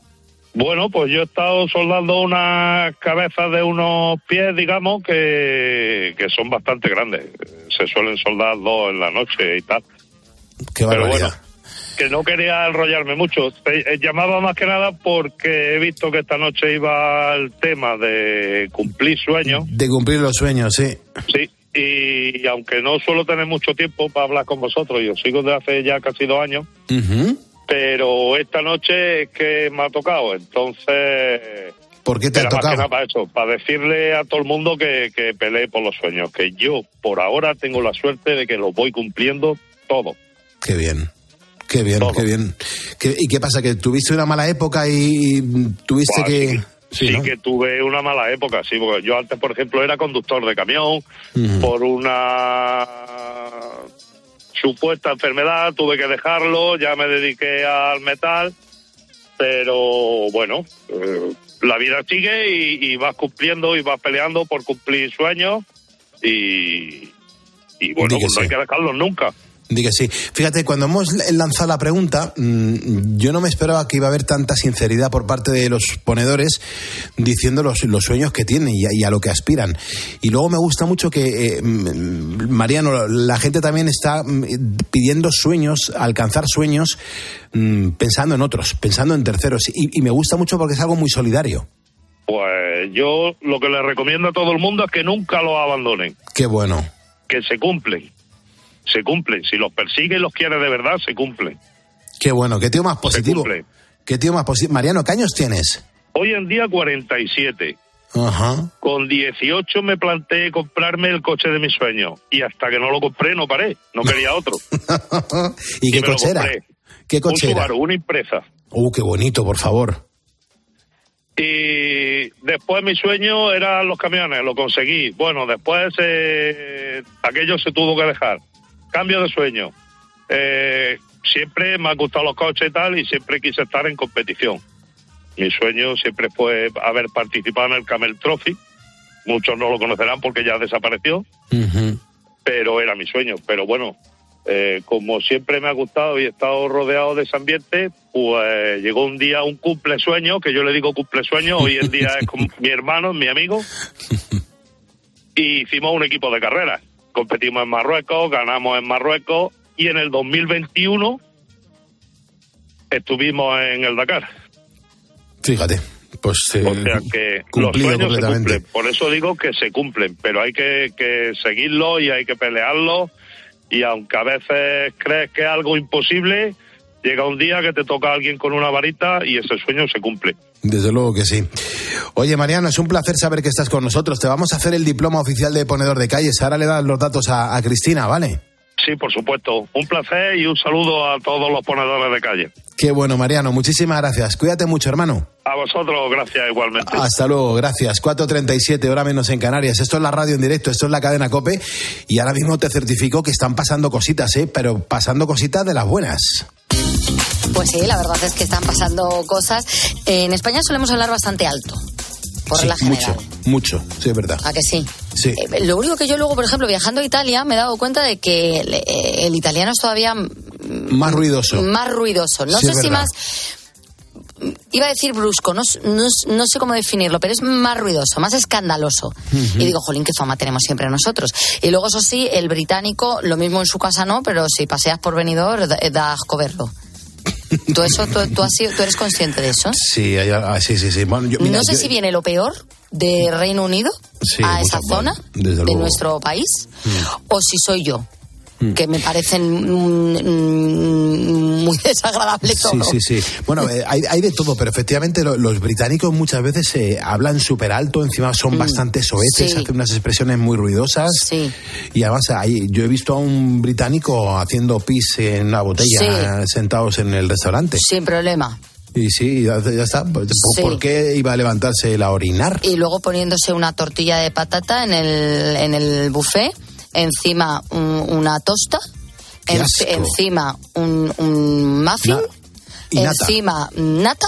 Bueno, pues yo he estado soldando unas cabezas de unos pies, digamos, que, que son bastante grandes. Se suelen soldar dos en la noche y tal. Qué barbaridad. Pero bueno, que no quería enrollarme mucho. Te, eh, llamaba más que nada porque he visto que esta noche iba el tema de cumplir sueños. De cumplir los sueños, sí. Sí, y aunque no suelo tener mucho tiempo para hablar con vosotros, yo sigo desde hace ya casi dos años, Uh-huh. pero esta noche es que me ha tocado, entonces... ¿Por qué te ha era más tocado? que nada para eso, para decirle a todo el mundo que, que pelee por los sueños, que yo por ahora tengo la suerte de que los voy cumpliendo todo. Qué bien. Qué bien, Todo. qué bien. ¿Qué, ¿Y qué pasa? ¿Que tuviste una mala época y tuviste Buah, que...? sí, Sí, sí ¿no? que tuve una mala época, sí, porque yo antes, por ejemplo, era conductor de camión, Ujú. por una supuesta enfermedad tuve que dejarlo, ya me dediqué al metal, pero bueno, eh, la vida sigue y, y vas cumpliendo y vas peleando por cumplir sueños y, y bueno, Di que pues no hay sí. que dejarlos nunca. Di que sí. Fíjate, cuando hemos lanzado la pregunta, mmm, yo no me esperaba que iba a haber tanta sinceridad por parte de los ponedores diciendo los, los sueños que tienen y a, y a lo que aspiran. Y luego me gusta mucho que, eh, mm, Mariano, la gente también está mm, pidiendo sueños, alcanzar sueños, mm, pensando en otros, pensando en terceros. Y, y me gusta mucho porque es algo muy solidario. Pues yo lo que les recomiendo a todo el mundo es que nunca los abandonen, Qué bueno. que se cumplen. Se cumplen, si los persigue y los quiere de verdad, se cumplen. Qué bueno. Qué tío más Se positivo. cumplen. Qué tío más positivo. Mariano, ¿qué años tienes? Hoy en día cuarenta y siete. Ajá. Con dieciocho me planteé comprarme el coche de mis sueños. Y hasta que no lo compré, no paré. No quería otro. ¿Y qué me lo coche era? compré. ¿Qué coche Un era? Subaru, una Impreza. Uh, qué bonito, por favor. Y después mi sueño eran los camiones, lo conseguí. Bueno, después eh, aquello se tuvo que dejar. Cambio de sueño. Eh, siempre me han gustado los coches y tal, y siempre quise estar en competición. Mi sueño siempre fue haber participado en el Camel Trophy. Muchos no lo conocerán porque ya desapareció, Uh-huh. pero era mi sueño. Pero bueno, eh, como siempre me ha gustado y he estado rodeado de ese ambiente, pues llegó un día un cumple sueño, que yo le digo cumple sueño, hoy en día es con mi hermano, mi amigo, y hicimos un equipo de carreras. Competimos en Marruecos, ganamos en Marruecos, y en el dos mil veintiuno estuvimos en el Dakar. Fíjate, pues eh, O sea que los cumplido sueños se completamente. cumplen. Por eso digo que se cumplen, pero hay que, que seguirlo y hay que pelearlo. Y aunque a veces crees que es algo imposible, llega un día que te toca a alguien con una varita y ese sueño se cumple. Desde luego que sí. Oye, Mariano, es un placer saber que estás con nosotros. Te vamos a hacer el diploma oficial de ponedor de calles. Ahora le das los datos a, a Cristina, ¿vale? Sí, por supuesto. Un placer y un saludo a todos los ponedores de calle. Qué bueno, Mariano. Muchísimas gracias. Cuídate mucho, hermano. A vosotros, gracias igualmente. Hasta luego, gracias. cuatro treinta y siete, hora menos en Canarias. Esto es la radio en directo, esto es la cadena COPE. Y ahora mismo te certifico que están pasando cositas, ¿eh? Pero pasando cositas de las buenas. Pues sí, la verdad es que están pasando cosas. En España solemos hablar bastante alto, por Sí, la general. mucho, mucho, sí, es verdad. ¿A que sí? Sí. Eh, lo único que yo luego, por ejemplo, viajando a Italia, me he dado cuenta de que el, eh, el italiano es todavía Más ruidoso. más ruidoso. No Sí, sé es si verdad. más... Iba a decir brusco, no, no, no sé cómo definirlo, pero es más ruidoso, más escandaloso. Ujú. Y digo, jolín, qué fama tenemos siempre nosotros. Y luego, eso sí, el británico, lo mismo en su casa no, pero si paseas por Benidorm, da, da asco verlo. ¿Tú, eso, tú, tú, has sido- ¿Tú eres consciente de eso? Sí, hay- ah, sí, sí, sí. Bueno, yo- mira, no sé yo- si viene lo peor de Reino Unido Sí, a mucho, esa zona desde de luego. nuestro país, Mm. o si soy yo, Mm. que me parecen mm, mm, muy desagradable Sí, todo. sí, sí. Bueno, eh, hay, hay de todo, pero efectivamente lo- los británicos muchas veces eh, hablan súper alto, encima son bastante soeces, sí. hacen unas expresiones muy ruidosas. Sí. Y además, hay, yo he visto a un británico haciendo pis en una botella, sentados en el restaurante. Sin problema. Y sí, ya, ya está. ¿Por, Sí. por qué iba a levantarse él a orinar? Y luego poniéndose una tortilla de patata en el, en el buffet, encima un- una tosta, Qué en- asco. encima un, un muffin, Na- y nata. encima nata,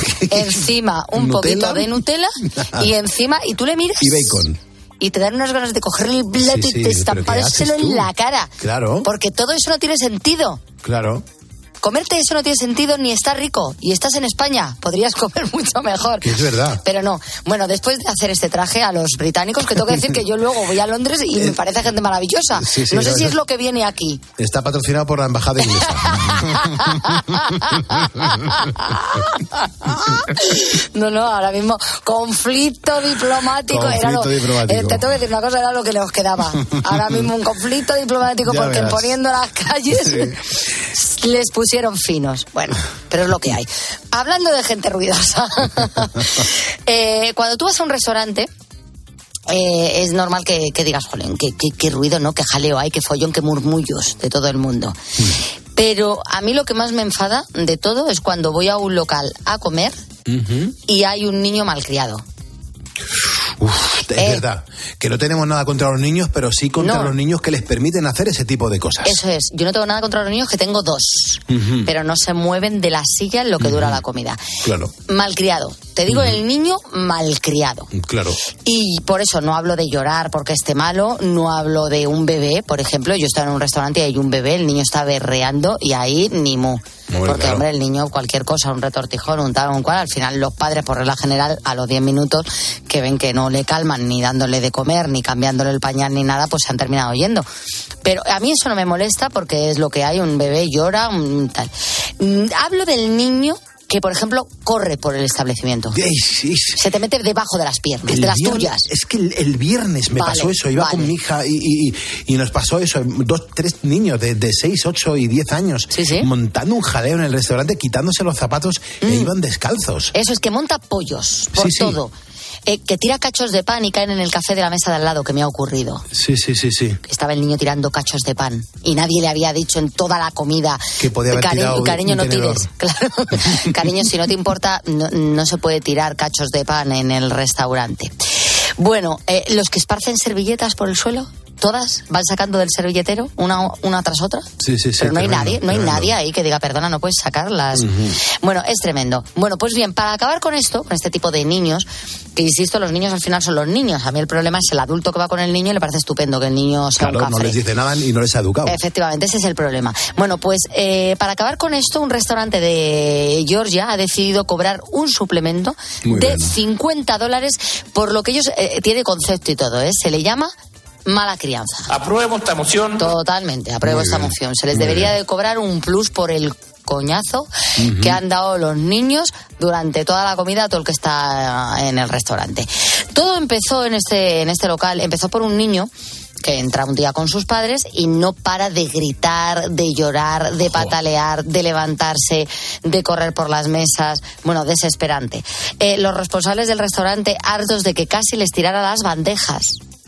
encima un ¿Nutella? poquito de Nutella y encima, y tú le miras Y bacon. y te dan unas ganas de cogerle el plato Sí, sí, y pero te ¿qué estampárselo haces tú? en la cara. Claro. Porque todo eso no tiene sentido. Claro. comerte eso no tiene sentido ni está rico. Y estás en España, podrías comer mucho mejor. Es verdad. Pero no. Bueno, después de hacer este traje a los británicos, que tengo que decir que yo luego voy a Londres y me parece gente maravillosa. Sí, sí, no sé no, si no. es lo que viene aquí. Está patrocinado por la embajada inglesa. No, no, ahora mismo conflicto diplomático. Conflicto era lo, diplomático. Eh, te tengo que decir una cosa, era lo que nos quedaba. Ahora mismo un conflicto diplomático Ya porque verás. poniendo las calles Sí. les pusieron finos. Bueno, pero es lo que hay. Hablando de gente ruidosa, eh, cuando tú vas a un restaurante, Eh, es normal que, que digas, jolín, qué, qué, qué ruido, ¿no? Qué jaleo hay, qué follón, qué murmullos de todo el mundo. Mm. Pero a mí lo que más me enfada de todo es cuando voy a un local a comer uh-huh. y hay un niño malcriado. Uf, es eh, verdad que no tenemos nada contra los niños, pero sí contra no. los niños que les permiten hacer ese tipo de cosas. Eso es, yo no tengo nada contra los niños, que tengo dos, uh-huh. pero no se mueven de la silla en lo que uh-huh. dura la comida. Claro. Malcriado, te digo, uh-huh. el niño malcriado. Claro. Y por eso no hablo de llorar porque esté malo, no hablo de un bebé, por ejemplo, yo estaba en un restaurante y hay un bebé, el niño está berreando y ahí ni mu. Muy porque, claro. hombre, el niño, cualquier cosa, un retortijón, un tal, un cual, al final los padres, por regla general, a los diez minutos, que ven que no le calman ni dándole de comer, ni cambiándole el pañal, ni nada, pues se han terminado yendo. Pero a mí eso no me molesta porque es lo que hay, un bebé llora, un tal. Hablo del niño que, por ejemplo, corre por el establecimiento. Sí, sí. Se te mete debajo de las piernas, el de las viernes, tuyas. Es que el, el viernes me vale, pasó eso. Iba vale. con mi hija y, y, y nos pasó eso. Dos, tres niños de, de seis, ocho y diez años ¿Sí, sí? montando un jaleo en el restaurante, quitándose los zapatos mm. e iban descalzos. Eso es que monta pollos por sí, todo. Sí. Eh, que tira cachos de pan y caen en el café de la mesa de al lado, que me ha ocurrido. Sí, sí, sí, sí. Estaba el niño tirando cachos de pan y nadie le había dicho en toda la comida que podía haber cari- tirado cariño, un no tenedor. Tires. Claro. Cariño, si no te importa, no, no se puede tirar cachos de pan en el restaurante. Bueno, eh, los que esparcen servilletas por el suelo, todas van sacando del servilletero una, una tras otra. Sí, sí, sí. Pero no hay tremendo, nadie, no hay tremendo. nadie ahí que diga, perdona, no puedes sacarlas. Uh-huh. Bueno, es tremendo. Bueno, pues bien, para acabar con esto, con este tipo de niños, que insisto, los niños al final son los niños. A mí el problema es el adulto que va con el niño y le parece estupendo que el niño sea claro, un cafre. no les dice nada y no les ha educado. Efectivamente, ese es el problema. Bueno, pues eh, para acabar con esto, un restaurante de Georgia ha decidido cobrar un suplemento Muy de bien. cincuenta dólares por lo que ellos, eh, tiene concepto y todo, ¿eh? Se le llama mala crianza. Apruebo esta moción. Totalmente, apruebo Muy esta bien, moción. Se les muy debería bien. de cobrar un plus por el coñazo uh-huh. que han dado los niños durante toda la comida a todo el que está en el restaurante. Todo empezó en este, en este local, empezó por un niño que entra un día con sus padres y no para de gritar, de llorar, de patalear, de levantarse, de correr por las mesas. Bueno, desesperante. Eh, los responsables del restaurante, hartos de que casi les tirara las bandejas.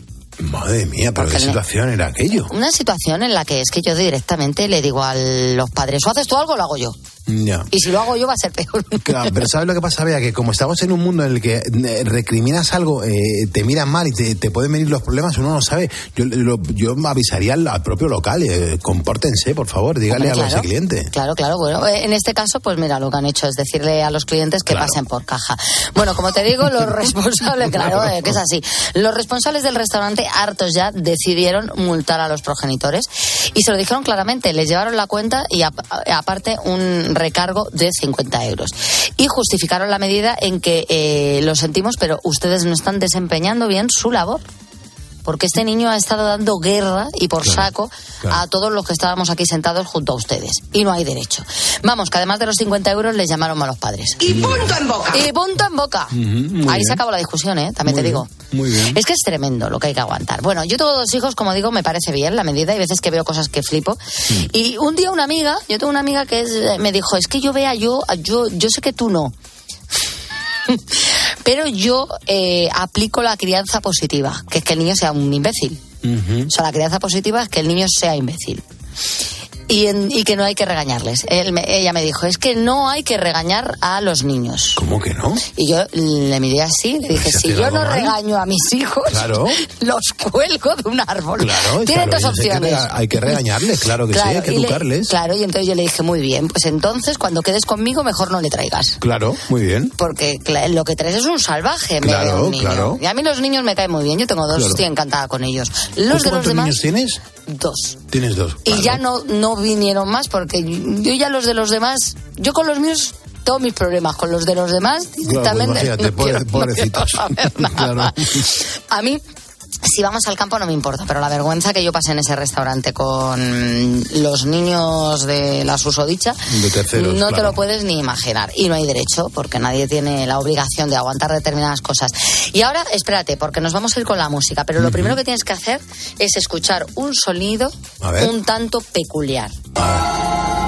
Madre mía, ¿pero qué situación era aquello? Una situación en la que es que yo directamente le digo a los padres, o haces tú algo o lo hago yo. Ya. Y si lo hago yo va a ser peor. Claro, pero ¿sabes lo que pasa, Bea? Que como estamos en un mundo en el que recriminas algo, eh, te miran mal y te, te pueden venir los problemas, uno no sabe. Yo, lo, yo avisaría al, al propio local, eh, compórtense, por favor, dígale Hombre, a claro, los clientes. Claro, claro, bueno, en este caso, pues mira, lo que han hecho es decirle a los clientes que claro. pasen por caja. Bueno, como te digo, los responsables, claro, eh, que es así, los responsables del restaurante, hartos ya, decidieron multar a los progenitores y se lo dijeron claramente, les llevaron la cuenta y a, a, aparte un recargo de cincuenta euros. Y justificaron la medida en que eh, lo sentimos, pero ustedes no están desempeñando bien su labor. Porque este niño ha estado dando guerra y por claro, saco claro. a todos los que estábamos aquí sentados junto a ustedes. Y no hay derecho. Vamos, que además de los cincuenta euros les llamaron malos padres. Y punto en boca. Y punto en boca. Uh-huh, Ahí bien. se acabó la discusión, ¿eh? También muy te digo. Bien, muy bien. Es que es tremendo lo que hay que aguantar. Bueno, yo tengo dos hijos, como digo, me parece bien la medida. Hay veces que veo cosas que flipo. Mm. Y un día una amiga, yo tengo una amiga que es, me dijo, es que yo vea, yo, yo, yo sé que tú no. Pero yo eh, aplico la crianza positiva, que es que el niño sea un imbécil. Uh-huh. O sea, la crianza positiva es que el niño sea imbécil. Y, en, y que no hay que regañarles. Él me, ella me dijo, es que no hay que regañar a los niños. ¿Cómo que no? Y yo le miré así, le dije, si yo no mal? regaño a mis hijos, claro. los cuelgo de un árbol. Claro, Tienen claro, dos opciones. Hay que, hay que regañarles, claro que claro, sí, hay que educarles. Le, claro, y entonces yo le dije, muy bien, pues entonces cuando quedes conmigo mejor no le traigas. Claro, muy bien. Porque lo que traes es un salvaje. Claro, un niño. claro. Y a mí los niños me caen muy bien, yo tengo dos, claro. estoy encantada con ellos. Los de los ¿Cuántos demás, niños tienes? dos. Tienes dos. Y claro. ya no, no vinieron más porque yo ya los de los demás, yo con los míos todos mis problemas, con los de los demás claro, también pues imagínate, no quiero, pobrecitos. no quiero saber nada. Claro. A mí, si vamos al campo no me importa, pero la vergüenza que yo pasé en ese restaurante con los niños de la susodicha, de terceros, no claro. te lo puedes ni imaginar. Y no hay derecho, porque nadie tiene la obligación de aguantar determinadas cosas. Y ahora, espérate, porque nos vamos a ir con la música, pero lo uh-huh. primero que tienes que hacer es escuchar un sonido un tanto peculiar. A ver.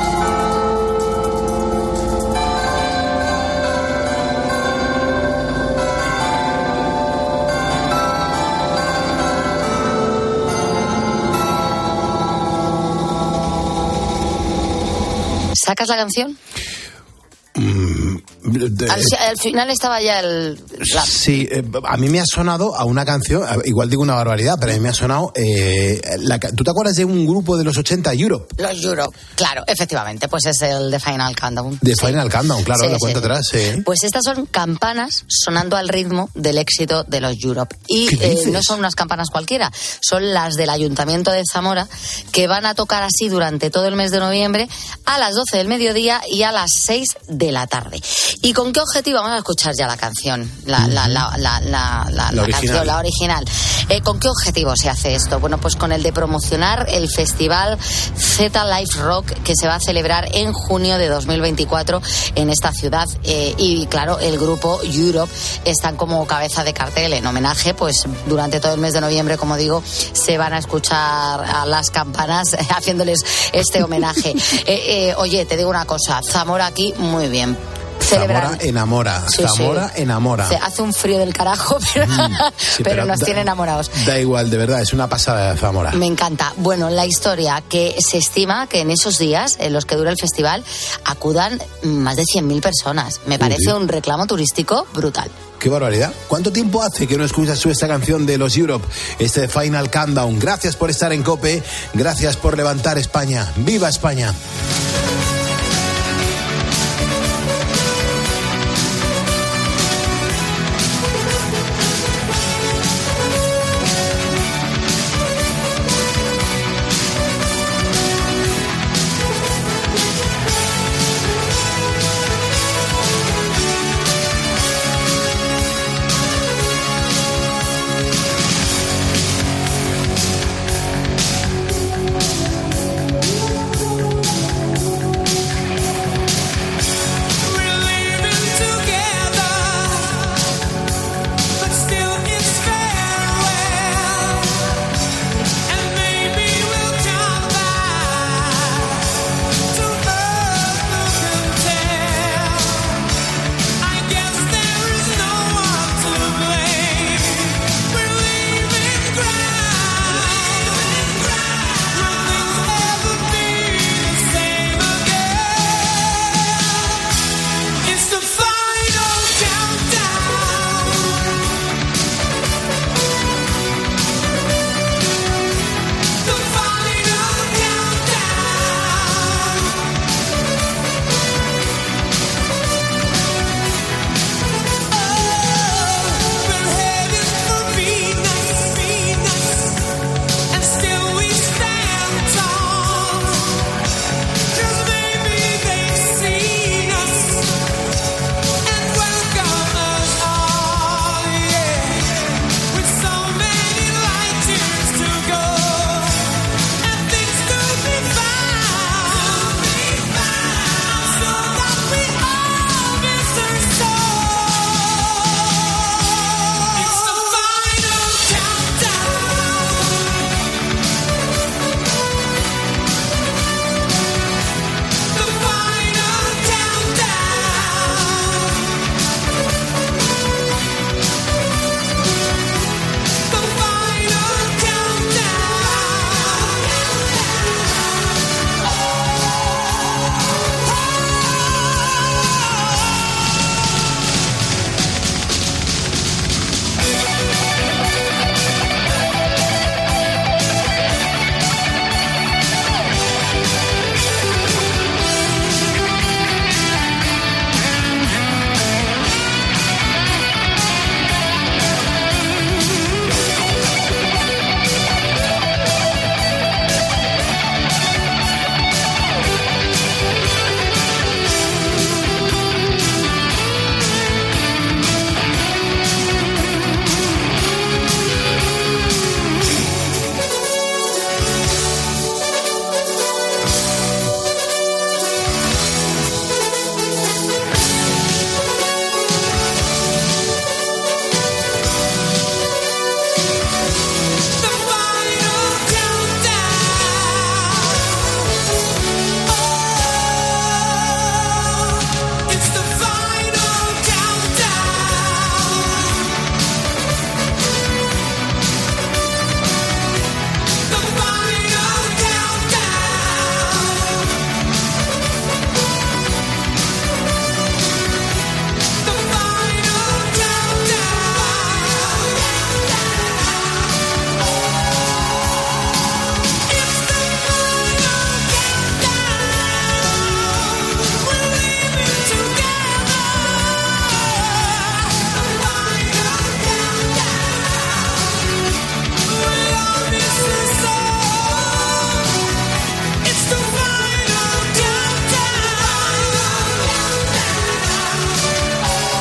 ¿Sacas la canción? Mm, de, al, al final estaba ya el... La... Sí, eh, a mí me ha sonado a una canción, igual digo una barbaridad, pero a mí me ha sonado... Eh, la, ¿Tú te acuerdas de un grupo de los ochenta, Europe? Los Europe, claro, efectivamente, pues es el de Final Countdown. De sí. Final Countdown, claro, sí, la sí. cuenta atrás, sí. Pues estas son campanas sonando al ritmo del éxito de los Europe. Y eh, no son unas campanas cualquiera, son las del Ayuntamiento de Zamora, que van a tocar así durante todo el mes de noviembre, a las doce del mediodía y a las seis de la tarde. ¿Y con qué objetivo? Vamos a escuchar ya la canción, la, la, la, la, la, la, la canción, la original. Eh, ¿Con qué objetivo se hace esto? Bueno, pues con el de promocionar el festival Z Life Rock, que se va a celebrar en junio de dos mil veinticuatro en esta ciudad. Eh, y claro, el grupo Europe están como cabeza de cartel en homenaje, pues durante todo el mes de noviembre, como digo, se van a escuchar a las campanas haciéndoles este homenaje. eh, eh, oye, te digo una cosa, Zamora aquí muy bien. Celebran. Zamora enamora, sí, Zamora sí. enamora. Se hace un frío del carajo, pero, mm, sí, pero, pero nos da, tiene enamorados. Da igual, de verdad, es una pasada de Zamora. Me encanta. Bueno, la historia que se estima que en esos días, en los que dura el festival, acudan más de cien mil personas. Me parece uh, un reclamo turístico brutal. ¡Qué barbaridad! ¿Cuánto tiempo hace que no escuchas tú esta canción de los Europe, este Final Countdown? Gracias por estar en COPE, gracias por levantar España. ¡Viva España!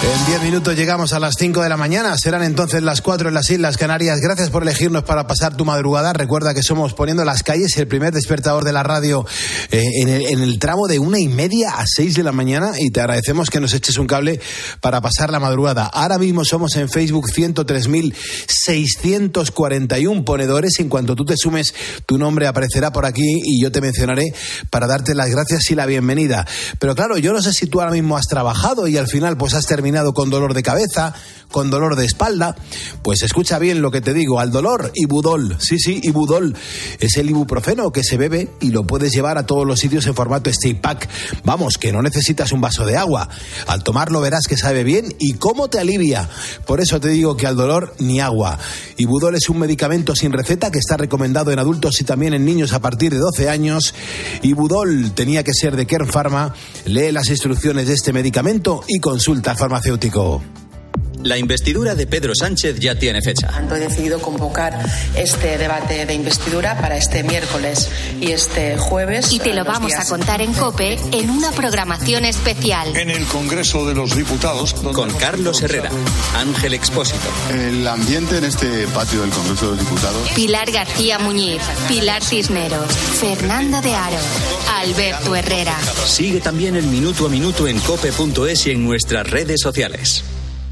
En diez minutos llegamos a las cinco de la mañana, serán entonces las cuatro en las Islas Canarias. Gracias por elegirnos para pasar tu madrugada. Recuerda que somos Poniendo las Calles, el primer despertador de la radio eh, en, el, en el tramo de una y media a seis de la mañana, y te agradecemos que nos eches un cable para pasar la madrugada. Ahora mismo somos en Facebook ciento tres mil seiscientos cuarenta y uno ponedores. En cuanto tú te sumes, tu nombre aparecerá por aquí y yo te mencionaré para darte las gracias y la bienvenida. Pero claro, yo no sé si tú ahora mismo has trabajado y al final pues has terminado con dolor de cabeza, con dolor de espalda. Pues escucha bien lo que te digo, al dolor, Ibudol. Sí, sí, Ibudol es el ibuprofeno que se bebe y lo puedes llevar a todos los sitios en formato stick pack. Vamos, que no necesitas un vaso de agua. Al tomarlo verás que sabe bien y cómo te alivia. Por eso te digo que al dolor ni agua. Ibudol es un medicamento sin receta que está recomendado en adultos y también en niños a partir de doce años. Ibudol tenía que ser de Kern Pharma. Lee las instrucciones de este medicamento y consulta al farmacéutico. La investidura de Pedro Sánchez ya tiene fecha. He decidido convocar este debate de investidura para este miércoles y este jueves. Y te lo vamos días. a contar en COPE en una programación especial. En el Congreso de los Diputados. Con Carlos Herrera, Ángel Expósito. El ambiente en este patio del Congreso de los Diputados. Pilar García Muñiz, Pilar Cisneros, Fernando de Aro, Alberto Herrera. Sigue también el minuto a minuto en cope punto es y en nuestras redes sociales.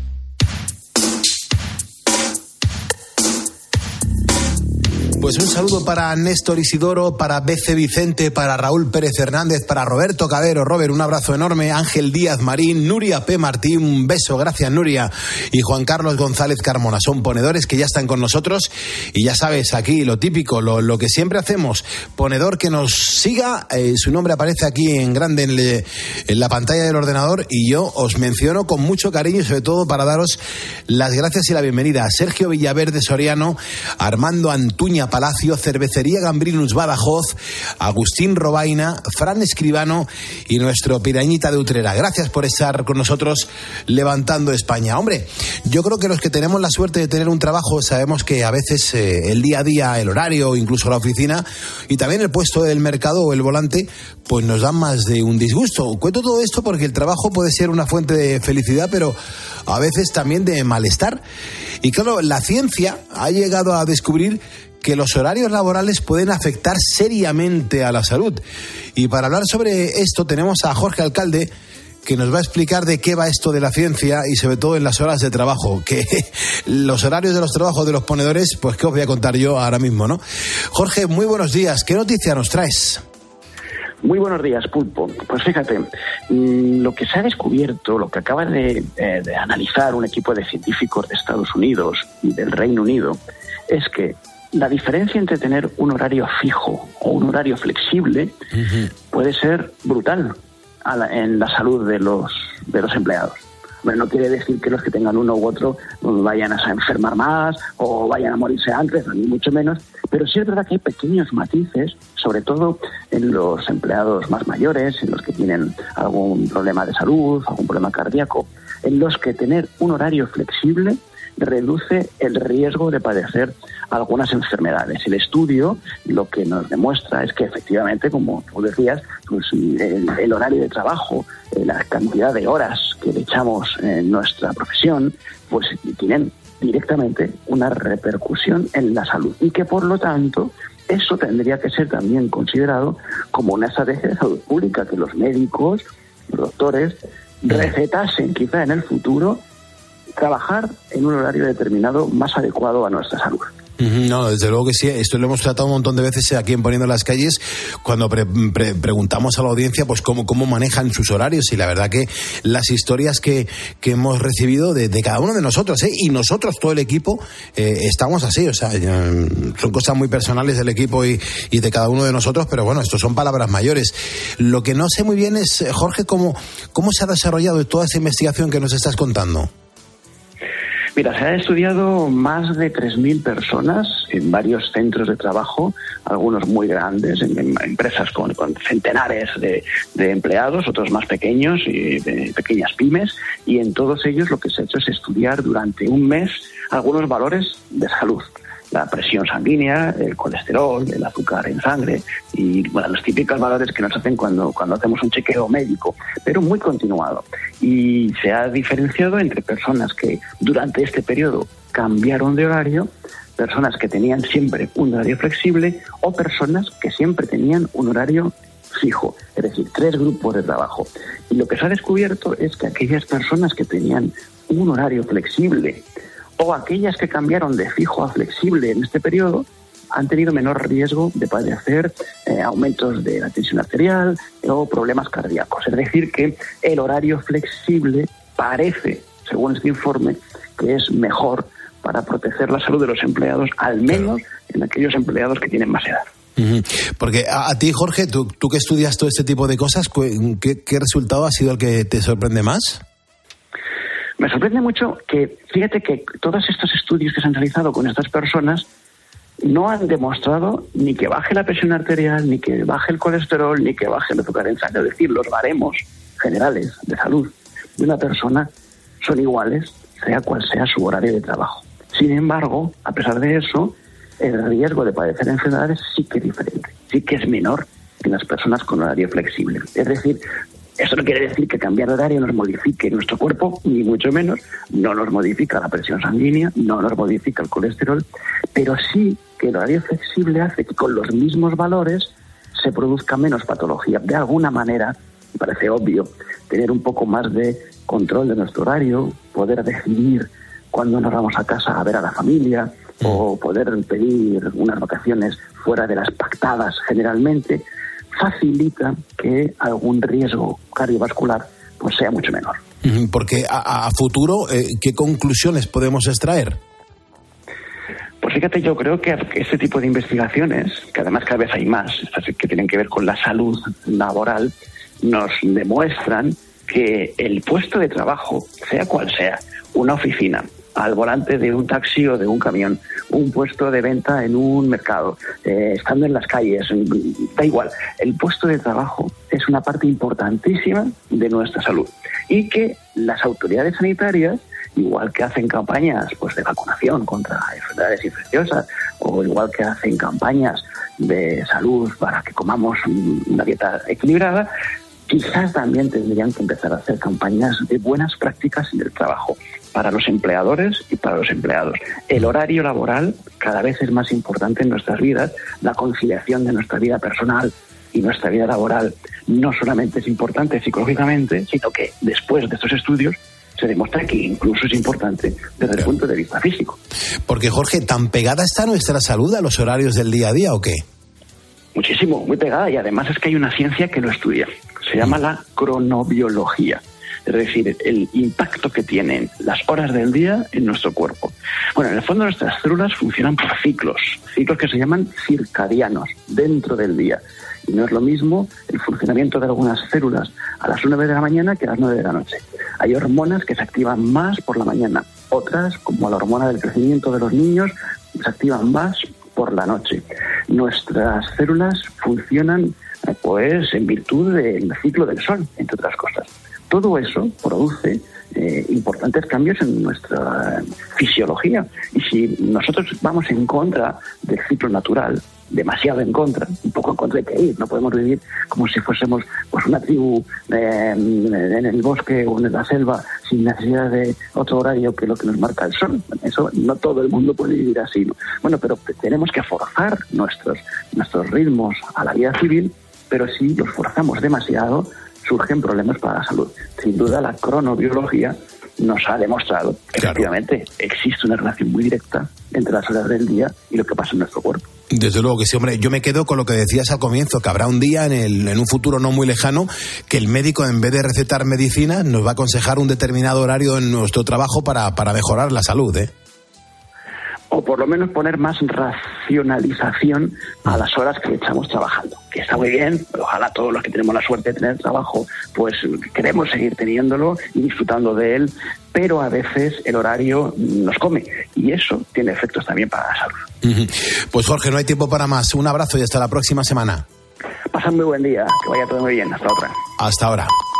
Pues un saludo para Néstor Isidoro, para B C Vicente, para Raúl Pérez Hernández, para Roberto Cabero. Robert, un abrazo enorme. Ángel Díaz Marín, Nuria P. Martín, un beso, gracias Nuria. Y Juan Carlos González Carmona. Son ponedores que ya están con nosotros. Y ya sabes, aquí lo típico, lo, lo que siempre hacemos. Ponedor que nos siga, eh, su nombre aparece aquí en grande en, le, en la pantalla del ordenador. Y yo os menciono con mucho cariño y sobre todo para daros las gracias y la bienvenida. Sergio Villaverde Soriano, Armando Antuña Palacio, Cervecería Gambrinus Badajoz, Agustín Robaina, Fran Escribano y nuestro Pirañita de Utrera. Gracias por estar con nosotros levantando España. Hombre, yo creo que los que tenemos la suerte de tener un trabajo sabemos que a veces eh, el día a día, el horario, incluso la oficina y también el puesto del mercado o el volante, pues nos dan más de un disgusto. Cuento todo esto porque el trabajo puede ser una fuente de felicidad, pero a veces también de malestar. Y claro, la ciencia ha llegado a descubrir que los horarios laborales pueden afectar seriamente a la salud. Y para hablar sobre esto tenemos a Jorge Alcalde, que nos va a explicar de qué va esto de la ciencia y sobre todo en las horas de trabajo, que los horarios de los trabajos de los ponedores, pues qué os voy a contar yo ahora mismo, ¿no? Jorge, muy buenos días. ¿Qué noticia nos traes? Muy buenos días, Pulpo. Pues fíjate, lo que se ha descubierto, lo que acaba de, de, de analizar un equipo de científicos de Estados Unidos y del Reino Unido, es que la diferencia entre tener un horario fijo o un horario flexible uh-huh. puede ser brutal a la, en la salud de los, de los empleados. Bueno, no quiere decir que los que tengan uno u otro vayan a enfermar más o vayan a morirse antes, ni mucho menos, pero sí es verdad que hay pequeños matices, sobre todo en los empleados más mayores, en los que tienen algún problema de salud, algún problema cardíaco, en los que tener un horario flexible reduce el riesgo de padecer algunas enfermedades. El estudio lo que nos demuestra es que efectivamente, como tú decías, pues el, el horario de trabajo, la cantidad de horas que le echamos en nuestra profesión, pues tienen directamente una repercusión en la salud y que por lo tanto eso tendría que ser también considerado como una estrategia de salud pública, que los médicos, los doctores recetasen quizá en el futuro trabajar en un horario determinado más adecuado a nuestra salud. No, desde luego que sí. Esto lo hemos tratado un montón de veces aquí en Poniendo las Calles, cuando pre- pre- preguntamos a la audiencia pues cómo, cómo manejan sus horarios, y la verdad que las historias que, que hemos recibido de, de cada uno de nosotros, ¿eh? Y nosotros, todo el equipo, eh, estamos así, o sea, son cosas muy personales del equipo y, y de cada uno de nosotros, pero bueno, esto son palabras mayores. Lo que no sé muy bien es, Jorge, cómo, cómo se ha desarrollado toda esa investigación que nos estás contando. Mira, se han estudiado más de tres mil personas en varios centros de trabajo, algunos muy grandes, en, en empresas con, con centenares de, de empleados, otros más pequeños y de pequeñas pymes, y en todos ellos lo que se ha hecho es estudiar durante un mes algunos valores de salud. la presión sanguínea, el colesterol, el azúcar en sangre y bueno, los típicos valores que nos hacen cuando, cuando hacemos un chequeo médico, pero muy continuado. Y se ha diferenciado entre personas que durante este periodo cambiaron de horario, personas que tenían siempre un horario flexible o personas que siempre tenían un horario fijo, es decir, tres grupos de trabajo. Y lo que se ha descubierto es que aquellas personas que tenían un horario flexible o aquellas que cambiaron de fijo a flexible en este periodo han tenido menor riesgo de padecer eh, aumentos de la tensión arterial o problemas cardíacos. Es decir, que el horario flexible parece, según este informe, que es mejor para proteger la salud de los empleados, al menos en aquellos empleados que tienen más edad. Uh-huh. Porque a, a ti, Jorge, tú, tú que estudias todo este tipo de cosas, ¿qué, qué resultado ha sido el que te sorprende más? Me sorprende mucho que, fíjate que todos estos estudios que se han realizado con estas personas no han demostrado ni que baje la presión arterial, ni que baje el colesterol, ni que baje el azúcar en sangre. Es decir, los baremos generales de salud de una persona son iguales, sea cual sea su horario de trabajo. Sin embargo, a pesar de eso, el riesgo de padecer enfermedades sí que es diferente, sí que es menor que en las personas con horario flexible. Es decir, eso no quiere decir que cambiar de horario nos modifique nuestro cuerpo, ni mucho menos, no nos modifica la presión sanguínea, no nos modifica el colesterol, pero sí que el horario flexible hace que con los mismos valores se produzca menos patología. De alguna manera, me parece obvio, tener un poco más de control de nuestro horario, poder decidir cuándo nos vamos a casa a ver a la familia, o poder pedir unas vacaciones fuera de las pactadas generalmente, facilita que algún riesgo cardiovascular pues sea mucho menor. Porque a, a futuro, eh, ¿qué conclusiones podemos extraer? Pues fíjate, yo creo que este tipo de investigaciones, que además cada vez hay más, que tienen que ver con la salud laboral, nos demuestran que el puesto de trabajo, sea cual sea, una oficina, al volante de un taxi o de un camión, un puesto de venta en un mercado, eh, estando en las calles, da igual. El puesto de trabajo es una parte importantísima de nuestra salud y que las autoridades sanitarias, igual que hacen campañas pues de vacunación contra enfermedades infecciosas o igual que hacen campañas de salud para que comamos una dieta equilibrada, quizás también tendrían que empezar a hacer campañas de buenas prácticas en el trabajo para los empleadores y para los empleados. El horario laboral cada vez es más importante en nuestras vidas. La conciliación de nuestra vida personal y nuestra vida laboral no solamente es importante psicológicamente, sino que después de estos estudios se demuestra que incluso es importante desde el punto de vista físico. Porque, Jorge, ¿tan pegada está nuestra salud a los horarios del día a día o qué? Muchísimo, muy pegada, y además es que hay una ciencia que lo estudia. Se llama la cronobiología. Es decir, el impacto que tienen las horas del día en nuestro cuerpo. Bueno, en el fondo nuestras células funcionan por ciclos, ciclos que se llaman circadianos dentro del día. Y no es lo mismo el funcionamiento de algunas células a las nueve de la mañana que a las nueve de la noche. Hay hormonas que se activan más por la mañana, otras, como la hormona del crecimiento de los niños, se activan más por la noche. Nuestras células funcionan pues en virtud del ciclo del sol, entre otras cosas. Todo eso produce eh, importantes cambios en nuestra fisiología. Y si nosotros vamos en contra del ciclo natural, demasiado en contra, un poco en contra hay que ir, no podemos vivir como si fuésemos pues una tribu eh, en el bosque o en la selva sin necesidad de otro horario que lo que nos marca el sol. Eso no todo el mundo puede vivir así, ¿no? Bueno, pero tenemos que forzar nuestros, nuestros ritmos a la vida civil, pero si los forzamos demasiado, surgen problemas para la salud. Sin duda, la cronobiología nos ha demostrado que claro, efectivamente existe una relación muy directa entre las horas del día y lo que pasa en nuestro cuerpo. Desde luego que sí, hombre. Yo me quedo con lo que decías al comienzo, que habrá un día en, el, en un futuro no muy lejano que el médico, en vez de recetar medicina, nos va a aconsejar un determinado horario en nuestro trabajo para, para mejorar la salud, ¿eh? O por lo menos poner más racionalización a las horas que estamos trabajando, que está muy bien, pero ojalá todos los que tenemos la suerte de tener trabajo, pues queremos seguir teniéndolo y disfrutando de él, pero a veces el horario nos come y eso tiene efectos también para la salud. Pues Jorge, no hay tiempo para más. Un abrazo y hasta la próxima semana. Pasan muy buen día, que vaya todo muy bien. Hasta otra. Hasta ahora.